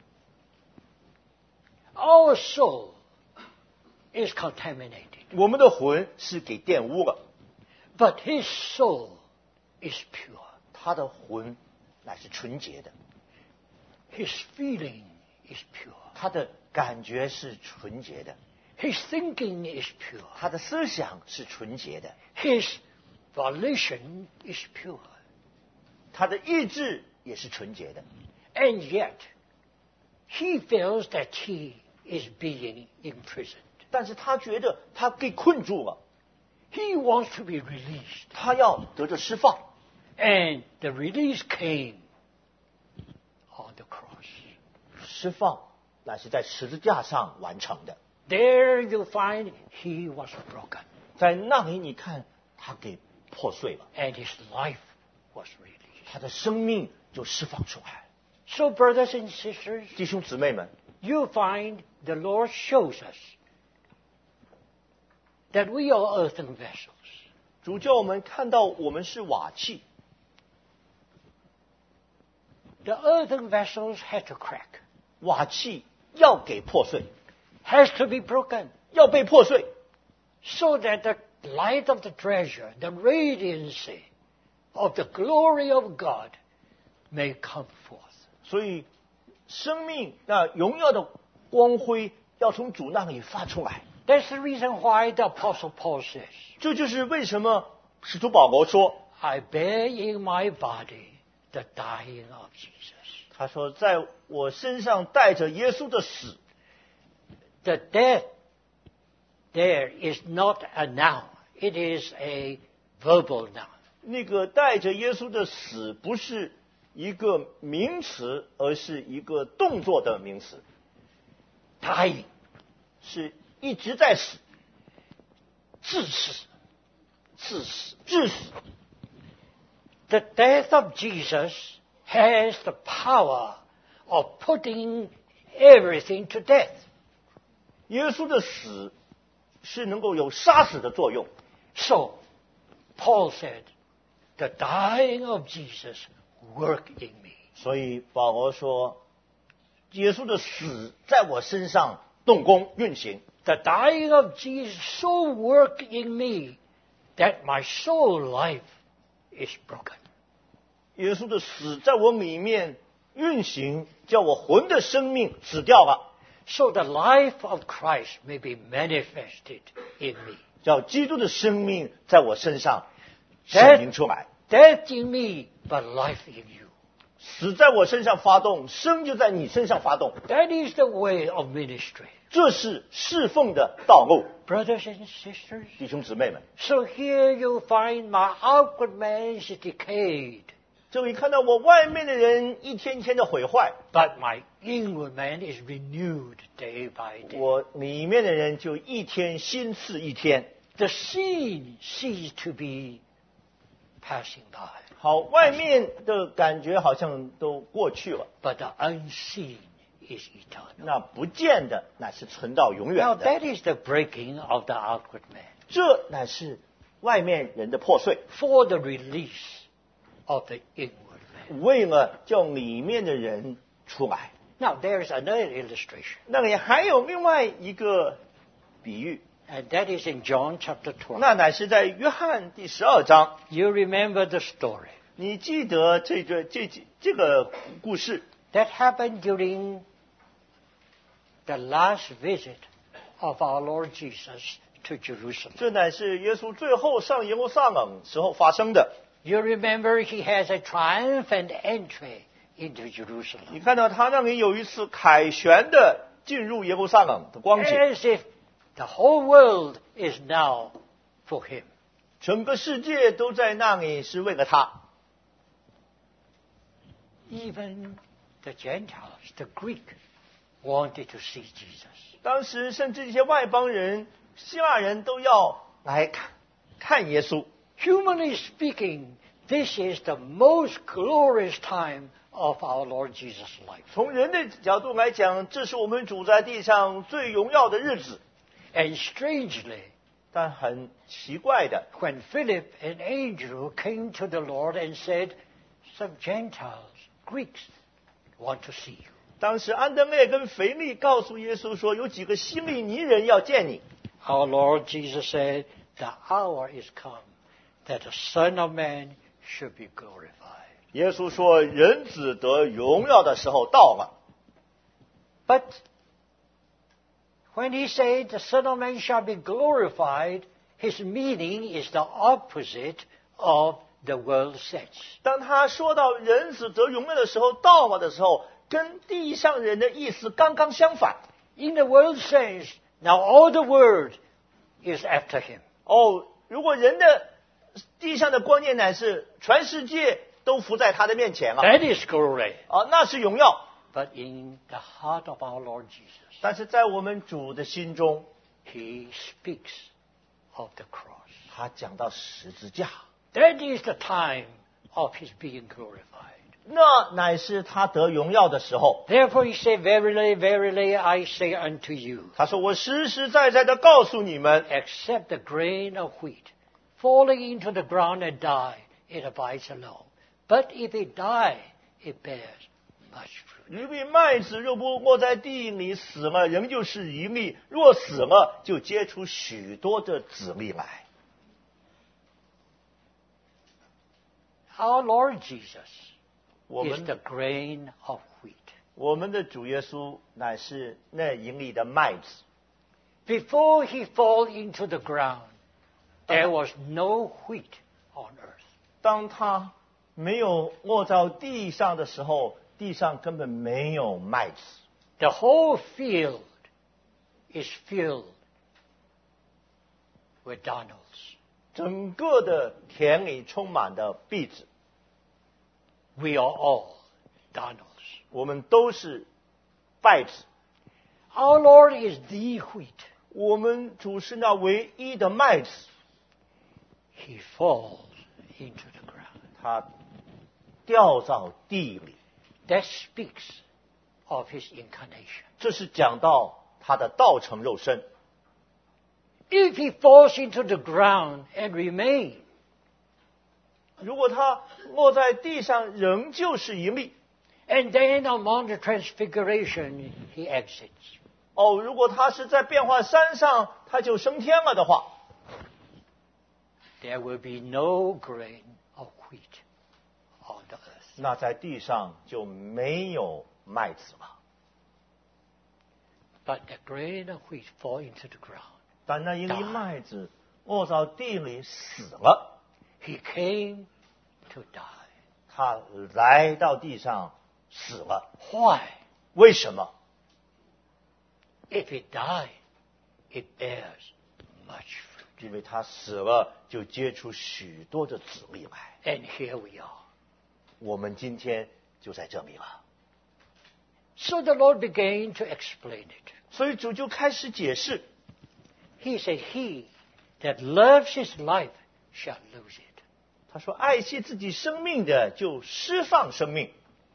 S1: Our soul is contaminated,
S2: 我们的魂是给玷污了，
S1: but His soul is pure.
S2: 他的魂乃是纯洁的，
S1: His feeling is pure.
S2: 他的感觉是纯洁的，
S1: His thinking is pure.
S2: 他的思想是纯洁的，
S1: His volition is pure.
S2: 他的意志也是纯洁的。
S1: And yet, he feels that he is being imprisoned.
S2: 但是他觉得他被困住了，
S1: He wants to be released.
S2: 他要得着释放。
S1: And the release came on the cross.
S2: 释放乃是在十字架上完成的，
S1: There you find he was broken.
S2: 在那里你看他给破碎了，
S1: And his life was released.
S2: 他的生命就释放出来。
S1: So, brothers and sisters,
S2: 弟兄姊妹们，
S1: you find the Lord shows us that we are earthen vessels.
S2: 主叫我们看到我们是瓦器，
S1: The earthen vessels had to crack,
S2: 瓦器要给破碎，
S1: has to be broken,
S2: 要被破碎，
S1: so that the light of the treasure, the radiancy of the glory of God may come forth.
S2: 所以生命那荣耀的光辉要从主那里发出来。
S1: That's the reason why the Apostle Paul says,
S2: 这就是为什么使徒保罗说，
S1: I bear in my body the dying of Jesus.
S2: 他说在我身上带着耶稣的死。
S1: The death there is not a noun. It is a verbal noun.
S2: 那个带着耶稣的死不是一个名词，而是一个动作的名词，
S1: Dying.
S2: 是一直在死，
S1: 致死。
S2: 致死。
S1: The death of Jesus has the power of putting everything to death.
S2: 耶稣的死是能够有杀死的作用。
S1: So, Paul said, the dying of Jesus worked in me.
S2: 所以保罗说，耶稣的死在我身上动工运行。
S1: The dying of Jesus so worked in me that my soul life is broken.
S2: 耶稣的死在我里面运行，叫我魂的生命死掉了，
S1: So the life of Christ may be manifested in me.
S2: 叫基督的生命在我身上显明出来。
S1: Death in me, but life in you.
S2: 死在我身上发动，生就在你身上发动。
S1: That is the way of ministry.
S2: 这是侍奉的道路，
S1: Brothers and sisters,
S2: 弟兄姊妹们。
S1: so here you find my outward man is decayed,
S2: 这里看到我外面的人一天天的毁坏，
S1: but my inward man is renewed day by day.
S2: 我里面的人就一天新似一天。
S1: The seen seems to be passing by,
S2: 好，外面的感觉好像都过去了，
S1: but the unseen is eternal.
S2: 那不见的乃是存到永
S1: Now
S2: 远的。
S1: that is the breaking of the outward man
S2: 这乃是外面人的破碎，
S1: for the release of the inward man.
S2: 为了叫里面的人出来。
S1: Now there is another illustration,
S2: 那里还有另外一个比喻，
S1: and that is in John chapter 12.
S2: 那乃是在约翰第12章。
S1: You remember the story
S2: 你记得这个故事？
S1: that happened during the last visit of our Lord Jesus to Jerusalem.
S2: 这乃是耶稣最后上耶路撒冷时候发生的。
S1: You remember he has a triumphant entry into
S2: 你
S1: Jerusalem,
S2: 看到他那里有一次凯旋的进入耶路撒冷的光景，
S1: as if the whole world is now for him.
S2: 整个世界都在那里是为了他。
S1: Even the Gentiles, the Greek, wanted to see Jesus.
S2: 当时甚至一些外邦人、希腊人都要来看耶稣。
S1: Humanly speaking, this is the most glorious time of our Lord Jesus' life.
S2: 从人的角度来讲，这是我们主在地上最荣耀的日子。
S1: And strangely,
S2: 但很奇怪的，
S1: when Philip, an angel, came to the Lord and said, some Gentiles, Greeks, want to see you.
S2: 当时安德烈跟腓力告诉耶稣说，有几个希利尼人要见你。
S1: Our Lord Jesus said, the hour is come that the Son of Man should be glorified.
S2: 耶稣说，人子得荣耀的时候到了。
S1: But when he said the Son of Man shall be glorified, his meaning is the opposite of the world sense.
S2: 当他说到人子得荣耀的时候到了的时候，跟地上人的意思刚刚相反。
S1: In the world sense, now all the world is after him.
S2: 如果人的地上的观念乃是全世界都伏在他的面前了，
S1: That is glory.
S2: 那是荣耀。
S1: But in the heart of our Lord Jesus,
S2: 但是在我们主的心中，
S1: he speaks of the cross.
S2: 他讲到十字架，
S1: That is the time of his being glorified.
S2: 那乃是他得荣耀的时候。
S1: Therefore he said, Verily, verily, I say unto you,
S2: 他说：“我实实在在的告诉你们，
S1: except the grain of wheat falling into the ground and die, it abides alone. But if it die, it bears much fruit.
S2: 一粒麦子若不落在地里死了，仍旧是一粒；若死了，就结出许多的子粒来。”
S1: Our Lord Jesus
S2: 我
S1: is
S2: 们
S1: the grain of wheat.
S2: 我们的主耶稣乃是那一粒的麦子。
S1: Before he fall into the ground, there was no wheat on earth.
S2: 当他没有落到地上的时候，地上根本没有麦子。
S1: The whole field is filled with darnels.
S2: 整个的田里充满了篦子，
S1: We are all darnels.
S2: 我们都是稗子。
S1: Our Lord is the wheat.
S2: 我们主是那唯一的麦子，
S1: He falls into the ground.
S2: 他掉到地里。
S1: That speaks of his incarnation.
S2: 这是讲到他的道成肉身。
S1: If he falls into the ground and remains,
S2: 如果他落在地上，仍旧是一粒。
S1: and then on Mount Transfiguration he exits,
S2: 哦，如果他是在变化山上，他就升天了的话，
S1: there will be no grain of wheat on the earth.
S2: 那在地上就没有麦子了。
S1: But the grain of wheat fall into the ground.
S2: 但那一粒麦子落到地里死了，
S1: He came to die.
S2: 他来到地上死了。
S1: Why?
S2: 为什么？
S1: If it died, it bears much fruit.
S2: 因为他死了，就结出许多的子粒来。
S1: And here we are.
S2: 我们今天就在这里了。
S1: So the Lord began to explain it.
S2: 所以主就开始解释，
S1: He said, He that loves his life shall lose it.
S2: 他说：“爱惜自己生命的，就释放生命。”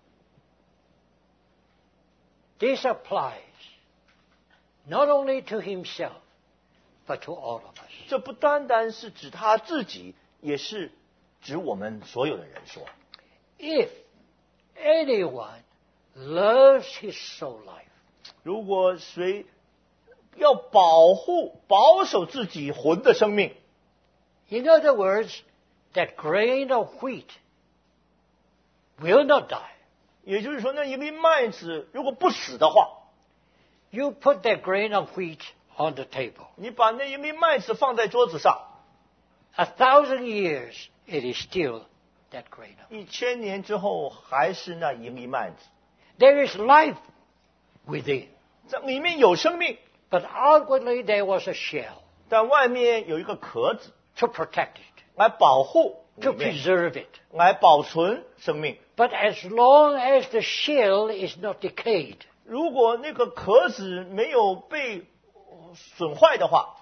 S1: This applies not only to himself, but to all of us.
S2: 这不单单是指他自己，也是指我们所有的人说。
S1: If anyone loves his soul life,
S2: 如果谁要保护、保守自己魂的生命，
S1: in other words, that grain of wheat will not die.
S2: 也就是说，那一粒麦子如果不死的话，
S1: You put that grain of wheat on the table.
S2: 你把那一粒麦子放在桌子上，
S1: 1,000 years, it is still that grain of wheat.
S2: 1000年之后还是那一粒麦子，
S1: There is life within,
S2: 这里面有生命，
S1: but outwardly there was a shell
S2: 但外面有一个壳子
S1: to protect it,
S2: 来保护里
S1: to
S2: 面，
S1: preserve it.
S2: 来保存生命。
S1: But as long as the shell is not decayed,
S2: 如果那个壳子没有被损坏的话，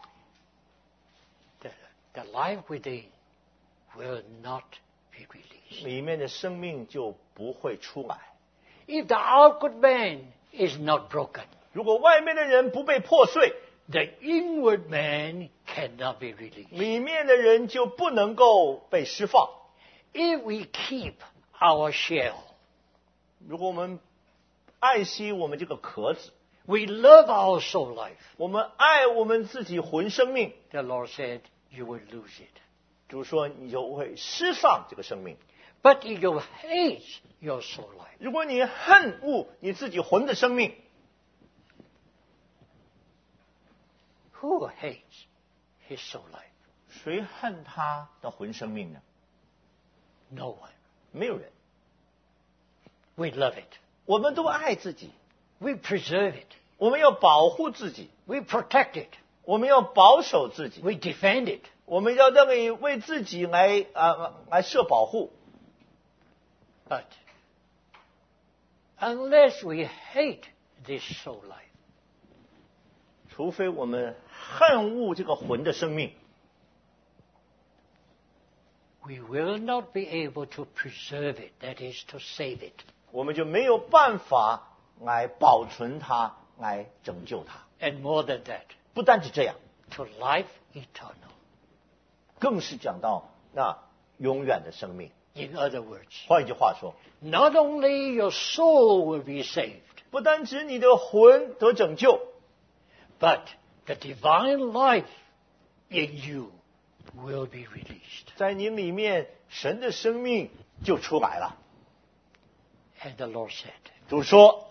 S1: the life within will not be released.
S2: 里面的生命就不会出来。
S1: If the outward man is not broken,
S2: 如果外面的人不被破碎，
S1: the inward man cannot be released.
S2: 里面的人就不能够被释放。
S1: If we keep our shell,
S2: 如果我们爱惜我们这个壳子，
S1: we love our soul life,
S2: 我们爱我们自己魂生命，
S1: the Lord said, you will lose it.
S2: 主说你就会释放这个生命。
S1: But if you hate your soul life,
S2: 如果你恨恶你自己魂的生命，
S1: who hates his soul life?
S2: 谁恨他的魂生命呢？
S1: No one.
S2: 没有人。
S1: We love it.
S2: 我们都爱自己，
S1: We preserve it.
S2: 我们要保护自己，
S1: We protect it.
S2: 我们要保守自己，
S1: We defend it.
S2: 我们要认为为自己来设保护。
S1: But unless we hate this soul life,
S2: 除非我们恨恶这个魂的生命，
S1: we we will not be able to preserve it, that is, to save it.
S2: 我们就没有办法来保存它，来拯救它。
S1: And more than that,
S2: 不单止这样，
S1: to life eternal.
S2: 更是讲到那永远的生命。
S1: In other words,
S2: 换一句话说，
S1: not only your soul will be saved,
S2: 不单指你的魂得拯救，
S1: but the divine life in you will be released.
S2: 在你里面，神的生命就出来了。
S1: And the Lord said,
S2: 主说，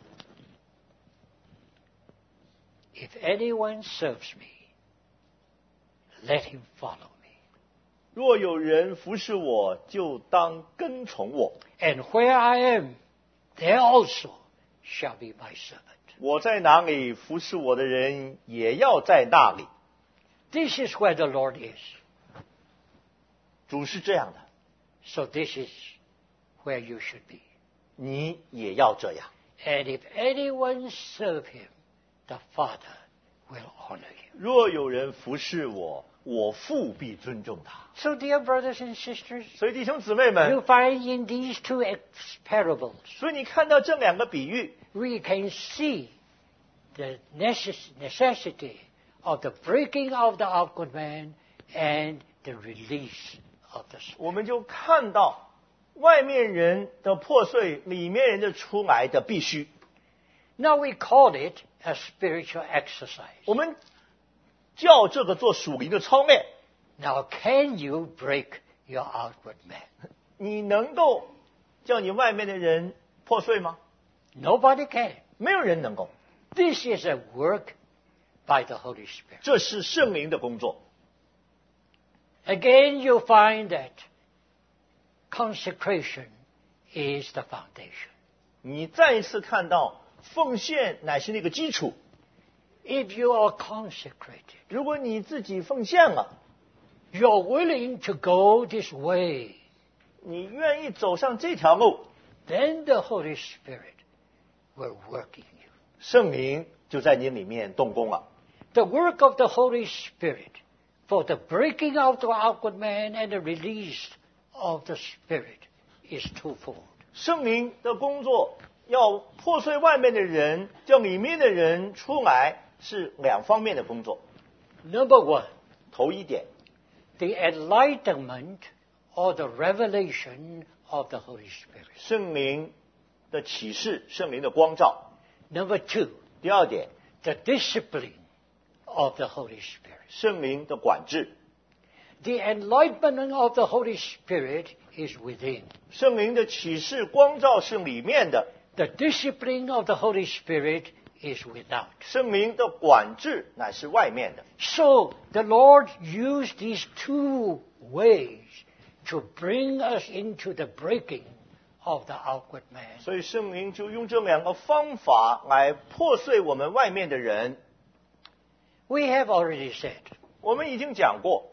S1: if anyone serves me, let him follow me.
S2: 若有人服侍我，就当跟从我。
S1: And where I am, there also shall be my servant.
S2: 我在哪里，服侍我的人也要在那里。
S1: This is where the Lord is.
S2: 主是这样的，
S1: So this is where you should be.
S2: 你也要这样。
S1: And if anyone serve him, the Father will honor him.
S2: 若有人服侍我，我父必尊重他。
S1: So, dear brothers and sisters,
S2: 所以弟兄姊妹们，
S1: you find in these two parables,
S2: 所以你看到这两个比喻，
S1: we can see the necessity of the breaking of the outward man and the release of the spirit.
S2: 我们就看到外面人的破碎，里面人的出来的必须。
S1: Now we call it a spiritual exercise.
S2: 我们叫这个做属灵的操练。
S1: Now, can you break your outward man?
S2: 你能够叫你外面的人破碎吗？
S1: Nobody can.
S2: 没有人能够。
S1: This is a work by the Holy Spirit.
S2: 这是圣灵的工作。
S1: Again, you find that consecration is the foundation.
S2: 你再一次看到奉献乃是那个基础。
S1: If you are consecrated,
S2: 如果你自己奉献了，
S1: you're willing to go this way,
S2: 你愿意走上这条路，
S1: then the Holy Spirit will work in you.
S2: 圣灵就在你里面动工了。
S1: The work of the Holy Spirit for the breaking of the outward man and the release of the Spirit is twofold.
S2: 圣灵的工作要破碎外面的人，叫里面的人出来，是两方面的工作。
S1: Number one,
S2: 头一点，
S1: the enlightenment or the revelation of the Holy Spirit.
S2: 圣灵的启示，圣灵的光照。
S1: Number two,
S2: 第二点，
S1: the discipline of the Holy Spirit.
S2: 圣灵的管制。
S1: The enlightenment of the Holy Spirit is within.
S2: 圣灵的启示光照是里面的，
S1: The discipline of the Holy Spirit is without.
S2: 圣灵的管制乃是外面的。
S1: So the Lord used these two ways to bring us into the breaking of the outward man.
S2: 所以圣灵就用这两个方法来破碎我们外面的人。
S1: We have already said,
S2: 我们已经讲过，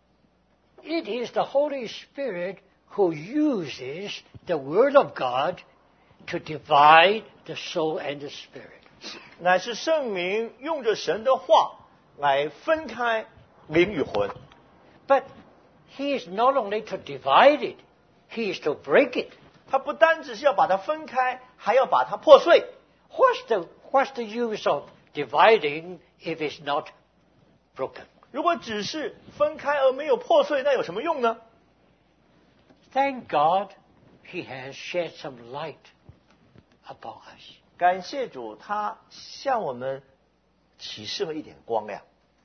S1: it is the Holy Spirit who uses the Word of God to divide the soul and the spirit.
S2: 乃是圣灵用着神的话来分开灵与魂。
S1: But He is not only to divide it, He is to break it.
S2: 他不单只是要把它分开，还要把它破碎。
S1: What's the use of dividing if it's not broken?
S2: 如果只是分开而没有破碎，那有什么用呢？
S1: Thank God He has shed some light upon us.
S2: 感谢主，他向我们启示了一点光亮。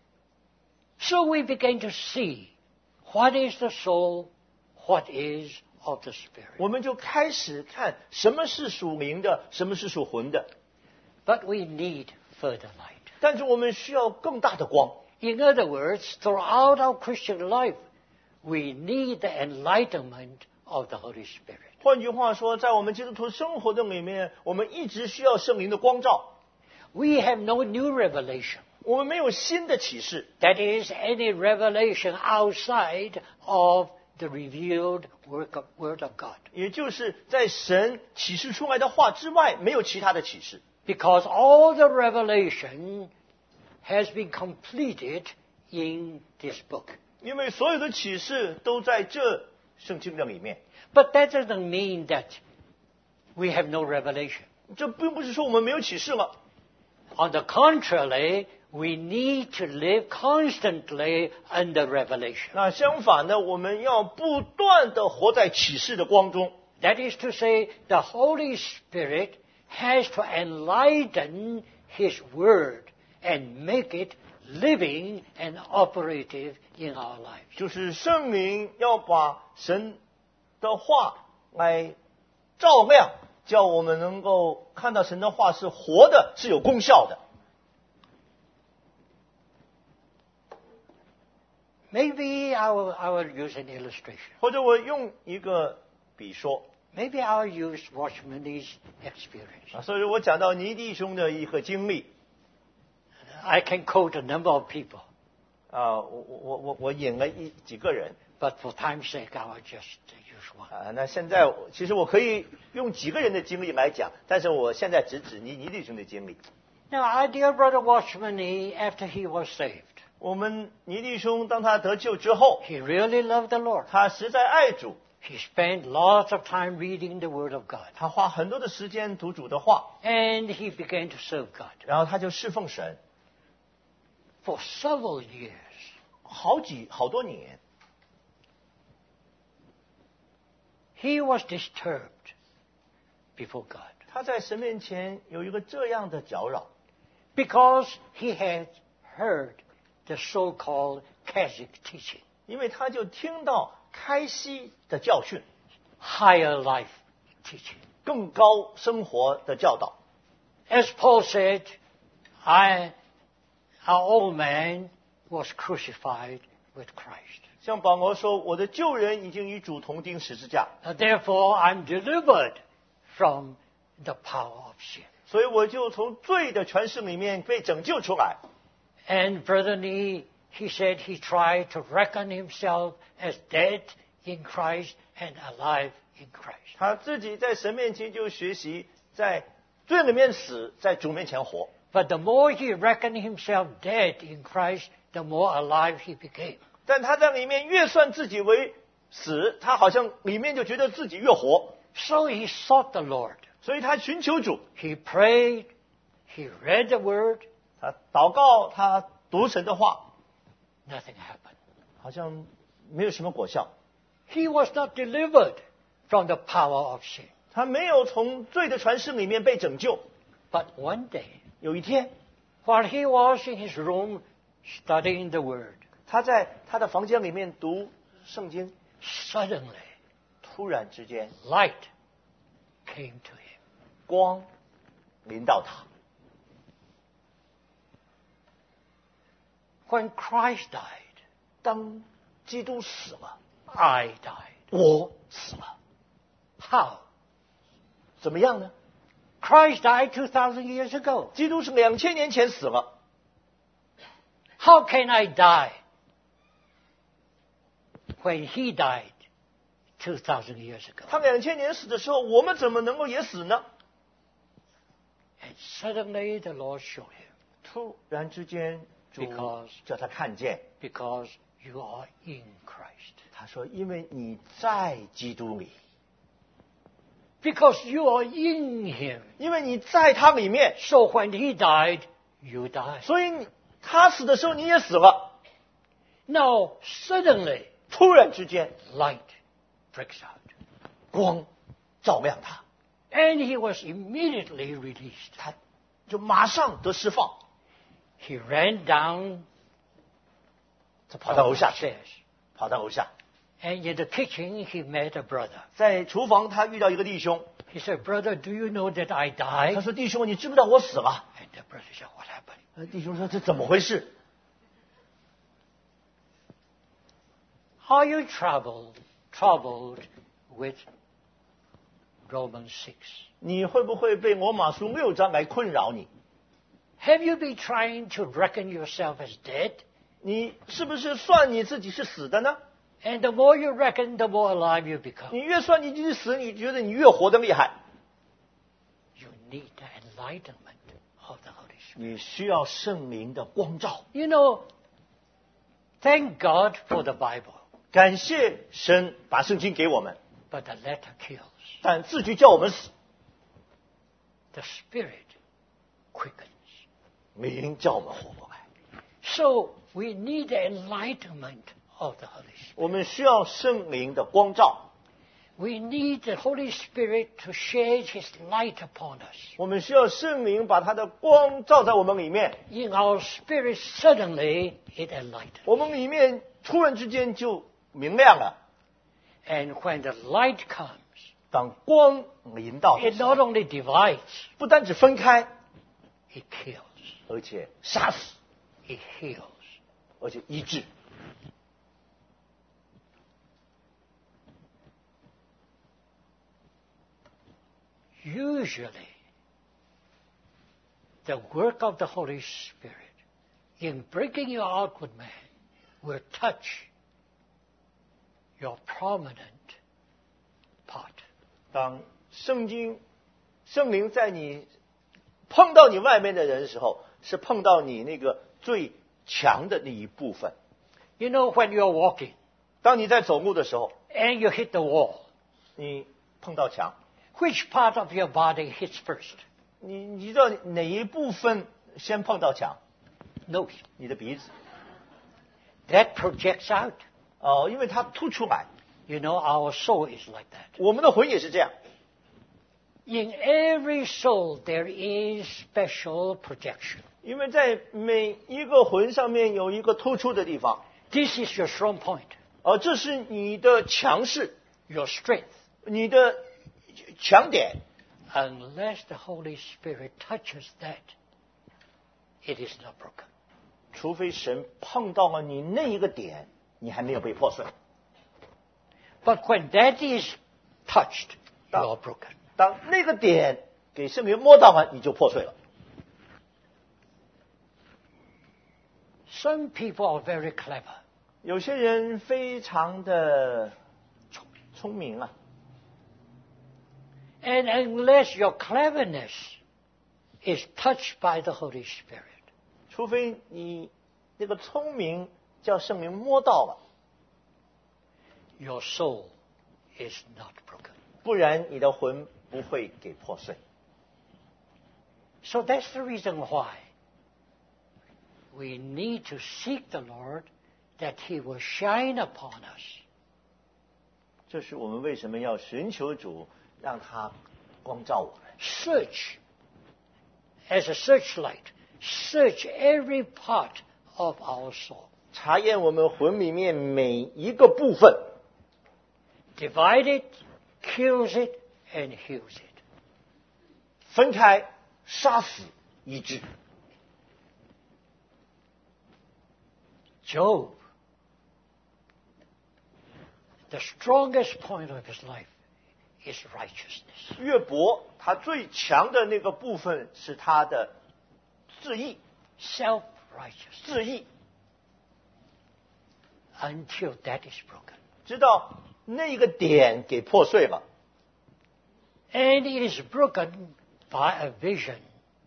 S1: So we begin to see what is the soul, what is of the spirit.
S2: 我们就开始看什么是属灵的，什么是属魂的。
S1: But we need further light.
S2: 但是我们需要更大的光。
S1: In other words, throughout our Christian life, we need the enlightenment of the Holy Spirit.
S2: 换句话说，在我们基督徒生活的里面，我们一直需要圣灵的光照。
S1: We have no new revelation.
S2: 我们没有新的启示，
S1: That is, any revelation outside of the revealed Word of God.
S2: 也就是在神启示出来的话之外，没有其他的启示。
S1: Because all the revelation has been completed in this book.
S2: 因为所有的启示都在这圣经的里面。
S1: But that doesn't mean that we have no revelation.
S2: 这并不是说我们没有启示了，
S1: On the contrary, we need to live constantly under revelation.
S2: 那相反呢，我们要不断的活在启示的光中。
S1: That is to say, the Holy Spirit has to enlighten His Word and make it living and operative in our lives.
S2: 就是圣灵要把神的话来照亮，叫我们能够看到神的话是活的，是有功效的。
S1: Maybe I will use an illustration.
S2: 或者我用一个比说
S1: Maybe I'll use Watchman's experience.
S2: 所以我讲到尼弟兄的一个经历
S1: I can quote a number of people,
S2: 我引了几个人
S1: but for time's sake, I will just use one.
S2: 那现在其实我可以用几个人的经历来讲，但是我现在只指尼弟兄的经历。
S1: Now, our dear brother Watchman, after he was saved,
S2: 我们尼弟兄当他得救之后，
S1: he really loved the Lord.
S2: 他实在爱主，
S1: He spent lots of time reading the Word of God.
S2: 他花很多的时间读主的话，
S1: And he began to serve God.
S2: 然后他就侍奉神
S1: For several years,
S2: 好多年。
S1: he was disturbed before God
S2: 他在神面前有一个这样的搅扰，
S1: because he had heard the so-called Catholic teaching,
S2: 因为他就听到开西的教训，
S1: higher life teaching.
S2: 更高生活的教导。
S1: As Paul said, our old man was crucified with Christ.
S2: 像保罗说：“我的旧人已经与主同钉十字架，
S1: Therefore, I'm delivered from the power of sin.
S2: 所以我就从罪的权势里面被拯救出来。”
S1: And Brother Nee, he said he tried to reckon himself as dead in Christ and alive in Christ.
S2: 他自己在神面前就学习在罪里面死，在主面前活。
S1: But the more he reckoned himself dead in Christ, the more alive he became.
S2: 但他在里面越算自己为死，他好像里面就觉得自己越活，
S1: So he sought the Lord.
S2: 所以他寻求主，
S1: He prayed, he read the Word,
S2: 他祷告，他读神的话，
S1: nothing happened.
S2: 好像没有什么果效。
S1: He was not delivered from the power of sin.
S2: 他没有从罪的权势里面被拯救。
S1: But one day,
S2: 有一天，
S1: while he was in his room studying the Word,
S2: 他在他的房间里面读圣经，
S1: suddenly
S2: 突然之间
S1: light came to him.
S2: 光临到他。
S1: When Christ died,
S2: 当基督死了，
S1: I died.
S2: 我死了，
S1: How?
S2: 怎么样呢？
S1: Christ died 2,000 years ago.
S2: 基督是2000年前死了，
S1: How can I die when he died 2,000 years ago?
S2: 他2000年死的时候，我们怎么能够也死呢？
S1: And suddenly the Lord showed him,
S2: 突然之间，主
S1: Because-
S2: 叫他看见，
S1: because you are in Christ.
S2: 他说：“因为你在基督里，
S1: Because you are in him.
S2: 因为你在他里面，
S1: So when he died, you died.
S2: 所以他死的时候你也死了。
S1: Now, suddenly,
S2: 突然之间，
S1: light breaks out.
S2: 光照亮他，
S1: And he was immediately released.
S2: 他就马上得释放，
S1: He ran down
S2: 他跑到楼下去，
S1: stairs.
S2: 跑到楼下，
S1: And in the kitchen, he met a brother.
S2: 在厨房他遇到一个弟兄，
S1: He said, Brother, do you know that I
S2: 他
S1: died?
S2: 说：“弟兄，你知不知道我死了
S1: And the brother said, What happened?？”
S2: 弟兄说：“这怎么回事？
S1: Are you troubled with Romans 6?
S2: 你会不会被罗马书6章来困扰你？
S1: Have you been trying to reckon yourself as dead?
S2: 你是不是算你自己是死的呢？
S1: And the more you reckon, the more alive you become.
S2: 你越算你自己死，你觉得你越活得厉害。
S1: You need the enlightenment of the Holy Spirit.
S2: 你需要圣灵的光照。
S1: You know, Thank God for the Bible,
S2: 感谢神把圣经给我们，
S1: but the letter kills.
S2: 但字句叫我们死，
S1: The Spirit quickens.
S2: 灵叫我们活过来。
S1: So we need the enlightenment of the Holy Spirit.
S2: 我们需要圣灵的光照，
S1: We need the Holy Spirit to shed His light upon us.
S2: 我们需要圣灵把他的光照在我们里面，
S1: In our spirit, suddenly it enlightens.
S2: 我们里面突然之间就明亮了。
S1: And when the light comes,
S2: 当光临到的
S1: it
S2: 时候
S1: not only divides,
S2: 不单只分开，
S1: it kills,
S2: 而且杀死，
S1: it heals.
S2: 而且医治。
S1: Usually, the work of the Holy Spirit in breaking your outward man will touch your prominent part.
S2: 当圣灵在你碰到你外面的人的时候，是碰到你那个最强的那一部分。
S1: You know, when you're walking
S2: 当你在走路的时候，
S1: and you hit the wall,
S2: 你碰到墙，
S1: which part of your body hits first?
S2: 你知道哪一部分先碰到墙？
S1: Nose.
S2: 你的鼻子
S1: That projects out.
S2: 哦，因为它凸出来。
S1: You know, our soul is like that.
S2: 我们的魂也是这样。
S1: In every soul, there is special projection.
S2: 因为在每一个魂上面有一个突出的地方，
S1: This is your strong point,
S2: 这是你的强势，
S1: your strength.
S2: 你的强点。
S1: Unless the Holy Spirit touches that, it is not broken.
S2: 除非神碰到了你那一个点，你还没有被破碎。
S1: But when that is touched, you are broken.
S2: 当那个点给圣灵摸到完，你就破碎了。
S1: Some people are very clever.
S2: 有些人非常的聪明啊，
S1: And unless your cleverness is touched by the Holy Spirit,
S2: 除非你那个聪明叫圣灵摸到了，
S1: your soul is not broken.
S2: 不然你的魂不会给破碎。
S1: So that's the reason why we need to seek the Lord that He will shine upon us.
S2: 这是我们为什么要寻求主，让他光照我们。
S1: Search as a searchlight, search every part of our soul.
S2: 查验我们魂里面每一个部分，
S1: Divide it, kills it, and heals it.
S2: 分开，杀死，医治。
S1: Job, the strongest point of his life is righteousness.
S2: 约伯他最强的那个部分是他的自义，
S1: Self-righteousness.
S2: 自义，
S1: Until that is broken.
S2: 直到那个点给破碎了，
S1: And it is broken by a vision,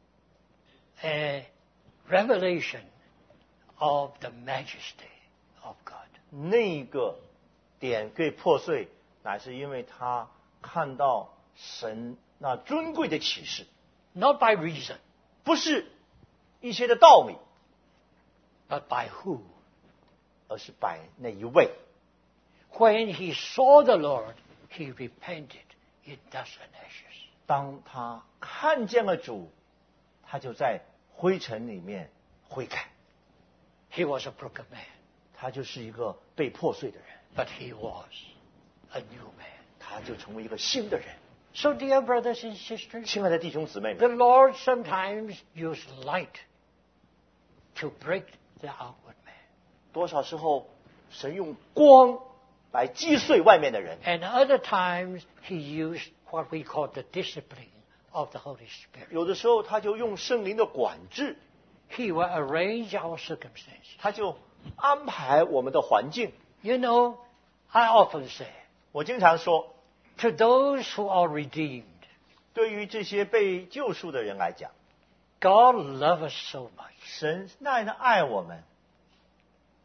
S1: a revelation of the majesty of God.
S2: 那个点被破碎，乃是因为他看到神那尊贵的启示，
S1: Not by reason,
S2: 不是一些的道理，
S1: but by who?
S2: 而是摆那一位。
S1: When he saw the Lord, he repented in dust and ashes.
S2: 当他看见了主，他就在灰尘里面悔改，
S1: He was a broken man,
S2: 他就是一个被破碎的人，
S1: but he was a new man.
S2: 他就成为一个新的人。
S1: So, dear brothers and sisters,
S2: 亲爱的弟兄姊妹
S1: the
S2: 们，
S1: Lord sometimes used light to break the outward man.
S2: 多少时候神用光来击碎外面的人，
S1: And other times, he used what we call the discipline of the Holy Spirit.
S2: 有的时候他就用圣灵的管制，
S1: He will arrange our circumstances.
S2: 他就安排我们的环境。
S1: You know, I often say,
S2: 我经常说，
S1: to those who are redeemed,
S2: 对于这些被救赎的人来讲，
S1: God loves us so much
S2: 神那样的爱我们，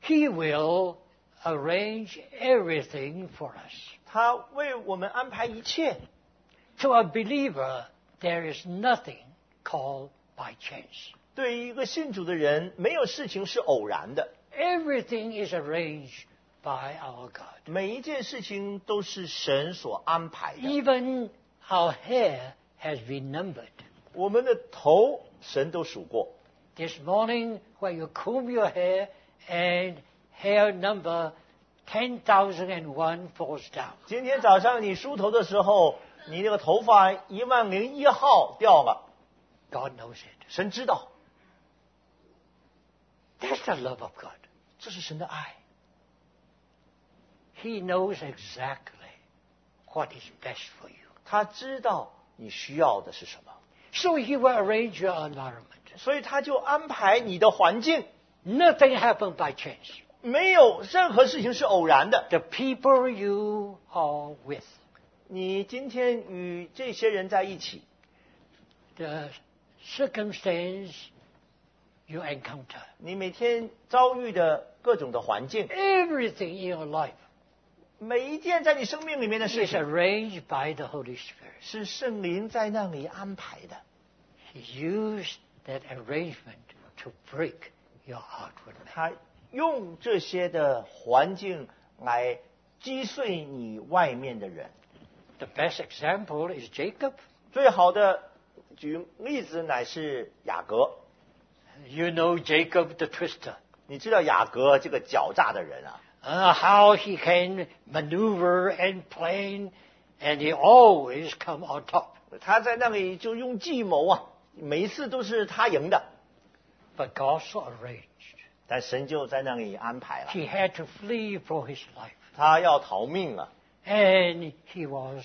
S1: He will arrange everything for us.
S2: 他为我们安排一切。
S1: To a believer, there is nothing called by chance.
S2: 对于一个信主的人，没有事情是偶然的。
S1: Everything is arranged by our God.
S2: 每一件事情都是神所安排的。
S1: Even our hair has been numbered.
S2: 我们的头，神都数过。
S1: This morning, when you comb your hair and hair number 10,001 falls down.
S2: 今天早上你梳头的时候，你那个头发10001号掉了。
S1: God knows it.
S2: 神知道。
S1: That's the love of God.
S2: 这是神的爱。
S1: He knows exactly what is best for you.
S2: 他知道你需要的是什么。
S1: So He will arrange your environment.
S2: 所以他就安排你的环境。
S1: Nothing happened by chance.
S2: 没有任何事情是偶然的。
S1: The people you are with.
S2: 你今天与这些人在一起。
S1: The circumstance you encounter.
S2: 你每天遭遇的各种的环境。
S1: Everything in your life.
S2: 每一件在你生命里面的事
S1: is
S2: 情。
S1: arranged by the Holy Spirit.
S2: 是圣灵在那里安排的。
S1: He used that arrangement to break your outward man.
S2: 他用这些的环境来击碎你外面的人。
S1: The best example is Jacob.
S2: 最好的举例子乃是雅各。
S1: You know Jacob the twister.
S2: 你知道雅各这个狡诈的人啊。
S1: How he can maneuver and plan, and he always come on top.
S2: 他在那里就用计谋啊，每一次都是他赢的。
S1: But God so arranged.
S2: 但神就在那里安排了。
S1: He had to flee for his life.
S2: 他要逃命啊。
S1: And he was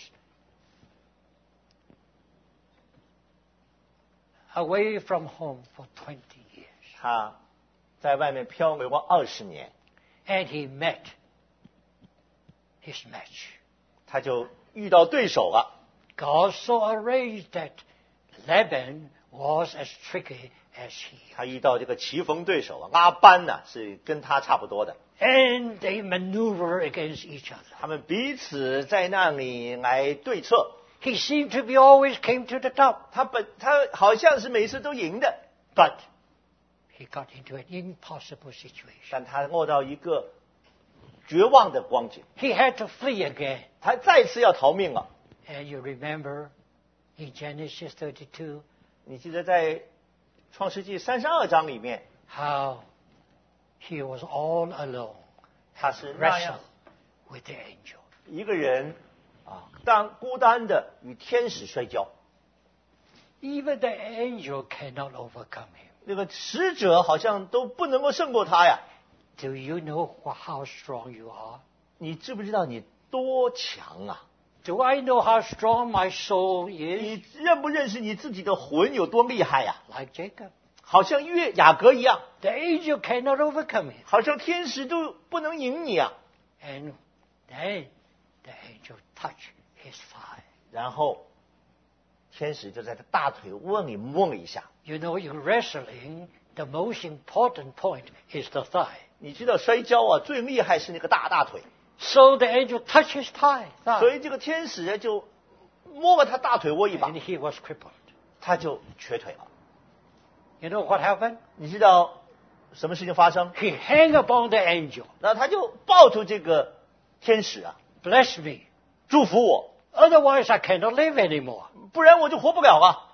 S1: away from home for 20 years.
S2: 他在外面漂流过20年。
S1: And he met his match.
S2: 他就遇到对手了。
S1: God so arranged that Laban was as tricky as he.
S2: 他遇到这个棋逢对手啊，拉班呢是跟他差不多的。
S1: And they maneuver against each other.
S2: 他们彼此在那里来对策。
S1: He seemed to be always came to the top.
S2: 他好像是每次都赢的
S1: But he got into an impossible situation.
S2: 但他落到一个绝望的光景。
S1: He had to flee again.
S2: 他再次要逃命了。
S1: And you remember in Genesis 32,
S2: 你记得在创世纪32章里面
S1: how he was all alone.
S2: 他是那样
S1: Wrestled with the angel.
S2: 一个人啊，孤单的与天使摔跤。
S1: Even the angel cannot overcome him.
S2: 那个使者好像都不能够胜过他呀。
S1: Do you know how strong you are?
S2: 你知不知道你多强啊？
S1: Do I know how strong my soul
S2: 你
S1: is?
S2: 认不认识你自己的魂有多厉害呀？
S1: Like Jacob.
S2: 好像雅各一样，
S1: The angel cannot overcome him.
S2: 好像天使都不能赢你啊。
S1: And then the angel touched his thigh.
S2: 然后天使就在他大腿窝里摸了一下。
S1: You know, in wrestling, the most important point is the thigh.
S2: 你知道摔跤啊，最厉害是那个大腿。
S1: So the angel touched his thigh.
S2: 所以这个天使就摸了他大腿窝一把，
S1: And he was crippled.
S2: 他就瘸腿了。
S1: You know what happened?
S2: 你知道什么事情发生？
S1: He hung upon the angel.
S2: 然后他就抱住这个天使啊，
S1: Bless me.
S2: 祝福我，
S1: Otherwise I cannot live anymore.
S2: 不然我就活不了了。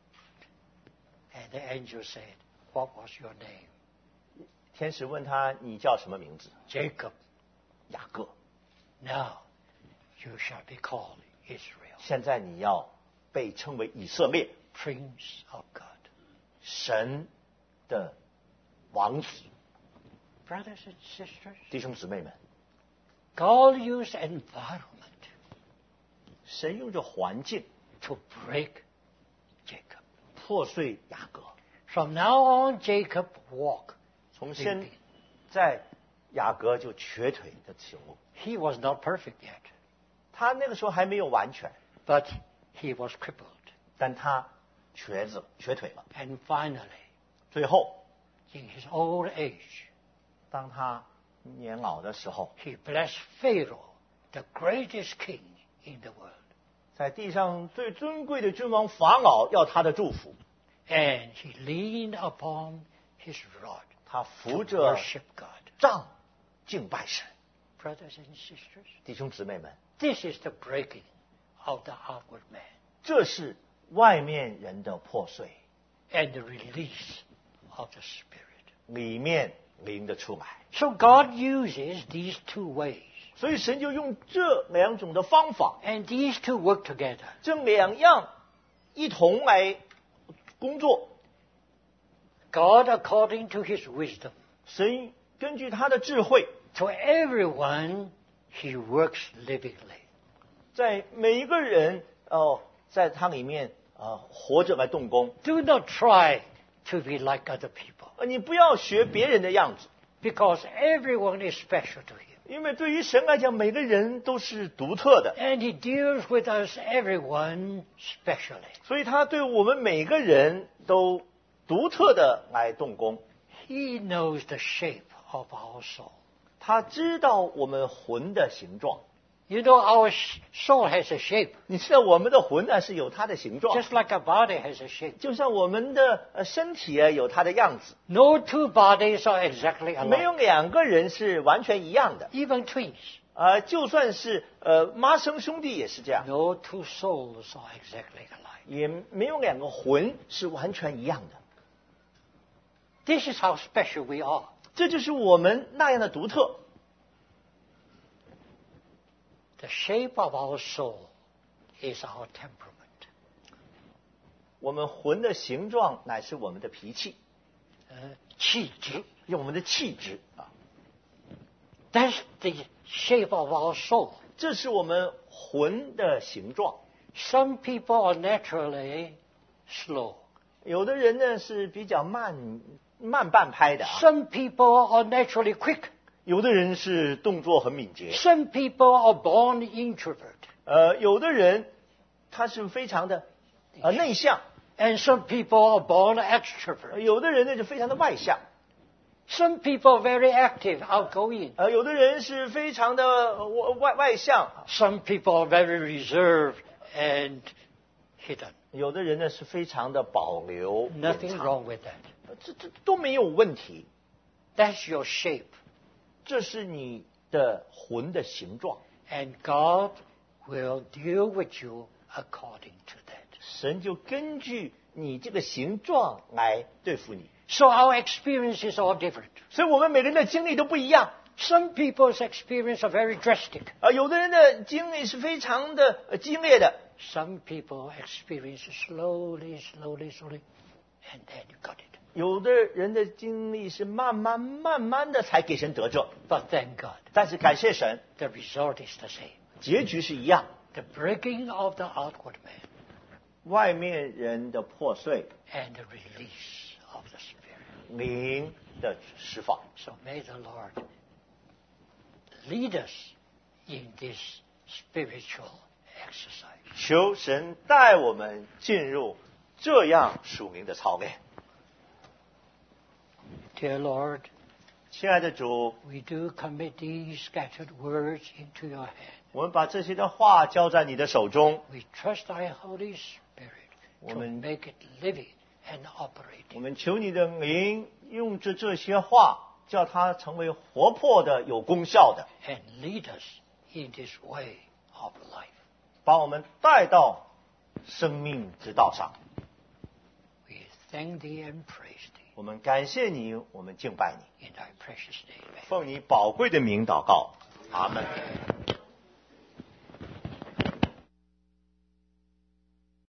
S1: And the angel said, What was your name?
S2: 天使问他：“你叫什么名字
S1: Jacob.？”
S2: 雅各。
S1: Now you shall be called Israel,
S2: 现在你要被称为以色列，
S1: Prince of God.
S2: 神的王子。
S1: Brothers and sisters,
S2: 弟兄姊妹们，
S1: God used environment
S2: 神用这环境
S1: to break Jacob.
S2: 破碎雅各。
S1: From now on, Jacob walked.
S2: 从现在雅各就瘸腿的走路。
S1: He was not perfect yet,
S2: 他那个时候还没有完全，
S1: but he was crippled.
S2: 但他瘸腿了。
S1: And finally,
S2: 最后，
S1: in his old age,
S2: 当他年老的时候，
S1: he blessed Pharaoh, the greatest king in the world.
S2: 在地上最尊贵的君王法老要他的祝福，
S1: And he leaned upon his rod
S2: 他
S1: to
S2: 扶着
S1: worship God.
S2: 杖敬拜神。
S1: Brothers and sisters,
S2: 弟兄姊妹们，
S1: this is the breaking of the outward man
S2: 这是外面人的破碎，
S1: and the release of the Spirit.
S2: 里面灵的出来。
S1: So God uses these two ways,
S2: 所以神就用这两种的方法，
S1: and these two work together.
S2: 这两样一同来工作。
S1: God, according to his wisdom,
S2: 神根据他的智慧，
S1: to everyone he works livingly.
S2: 在每一个人在他里面活着来动工。
S1: Do not try to be like other people,
S2: 你不要学别人的样子，
S1: because everyone is special to him.
S2: 因为对于神来讲，每个人都是独特的，
S1: And he deals with us, everyone, specially.
S2: 所以他对我们每个人都独特的来动工。
S1: He knows the shape of our soul.
S2: 他知道我们魂的形状。
S1: You know, our soul has a shape,
S2: 你知道我们的魂呢是有它的形状，
S1: just like a body has a shape.
S2: 就像我们的身体有它的样子。
S1: No two bodies are exactly
S2: 没有
S1: alike,
S2: 两个人是完全一样的，
S1: even twins.
S2: 就算是妈生兄弟也是这样，
S1: No two souls are exactly alike.
S2: 也没有两个魂是完全一样的。
S1: This is how special we are.
S2: 这就是我们那样的独特。
S1: The shape of our soul is our temperament.
S2: 我们魂的形状乃是我们的脾气，
S1: 气质。
S2: 用我们的气质啊，
S1: That's the shape of our soul.
S2: 这是我们魂的形状。
S1: Some people are naturally slow.
S2: 有的人呢是比较慢半拍的啊，
S1: Some people are naturally quick.
S2: 有的人是动作很敏捷，
S1: Some people are born introvert.
S2: 有的人他是非常的内向，
S1: And some people are born extrovert.
S2: 有的人呢就非常的外向，
S1: Some people are very active, outgoing.
S2: 有的人是非常的外向，
S1: Some people are very reserved and hidden.
S2: 有的人呢是非常的保留，
S1: Nothing wrong with that.
S2: 这都没有问题。
S1: That's your shape.
S2: 这是你的魂的形状，
S1: And God will deal with you according to that.
S2: 神就根据你这个形状来对付你。
S1: So our experiences are different.
S2: 所以我们每个人的经历都不一样。
S1: Some people's experience are very drastic.
S2: 有的人的经历是非常的激烈的，
S1: Some people experience slowly, and then you got it.
S2: 有的人的经历是慢慢的才给神得着。
S1: But thank God,
S2: 但是感谢神，
S1: the result is the same.
S2: 结局是一样。
S1: The breaking of the outward man
S2: 外面人的破碎，
S1: and the release of the Spirit.
S2: 灵的释放。
S1: So may the Lord lead us in this spiritual exercise.
S2: 求神带我们进入这样属灵的操练。
S1: Dear Lord,
S2: 亲爱的主，
S1: we do commit these scattered words into your hand.
S2: 我们把这些的话交在你的手中，
S1: We trust thy Holy Spirit to
S2: Amen.
S1: make it living and
S2: 我
S1: operating.
S2: 们求你的灵用着这些话，叫它成为活泼的、有功效的，
S1: And lead us in this way of life.
S2: 把我们带到生命之道上。
S1: We thank thee and praise thee
S2: 我们感谢你，我们敬拜你，
S1: in thy precious name.
S2: 奉你宝贵的名祷告，阿门。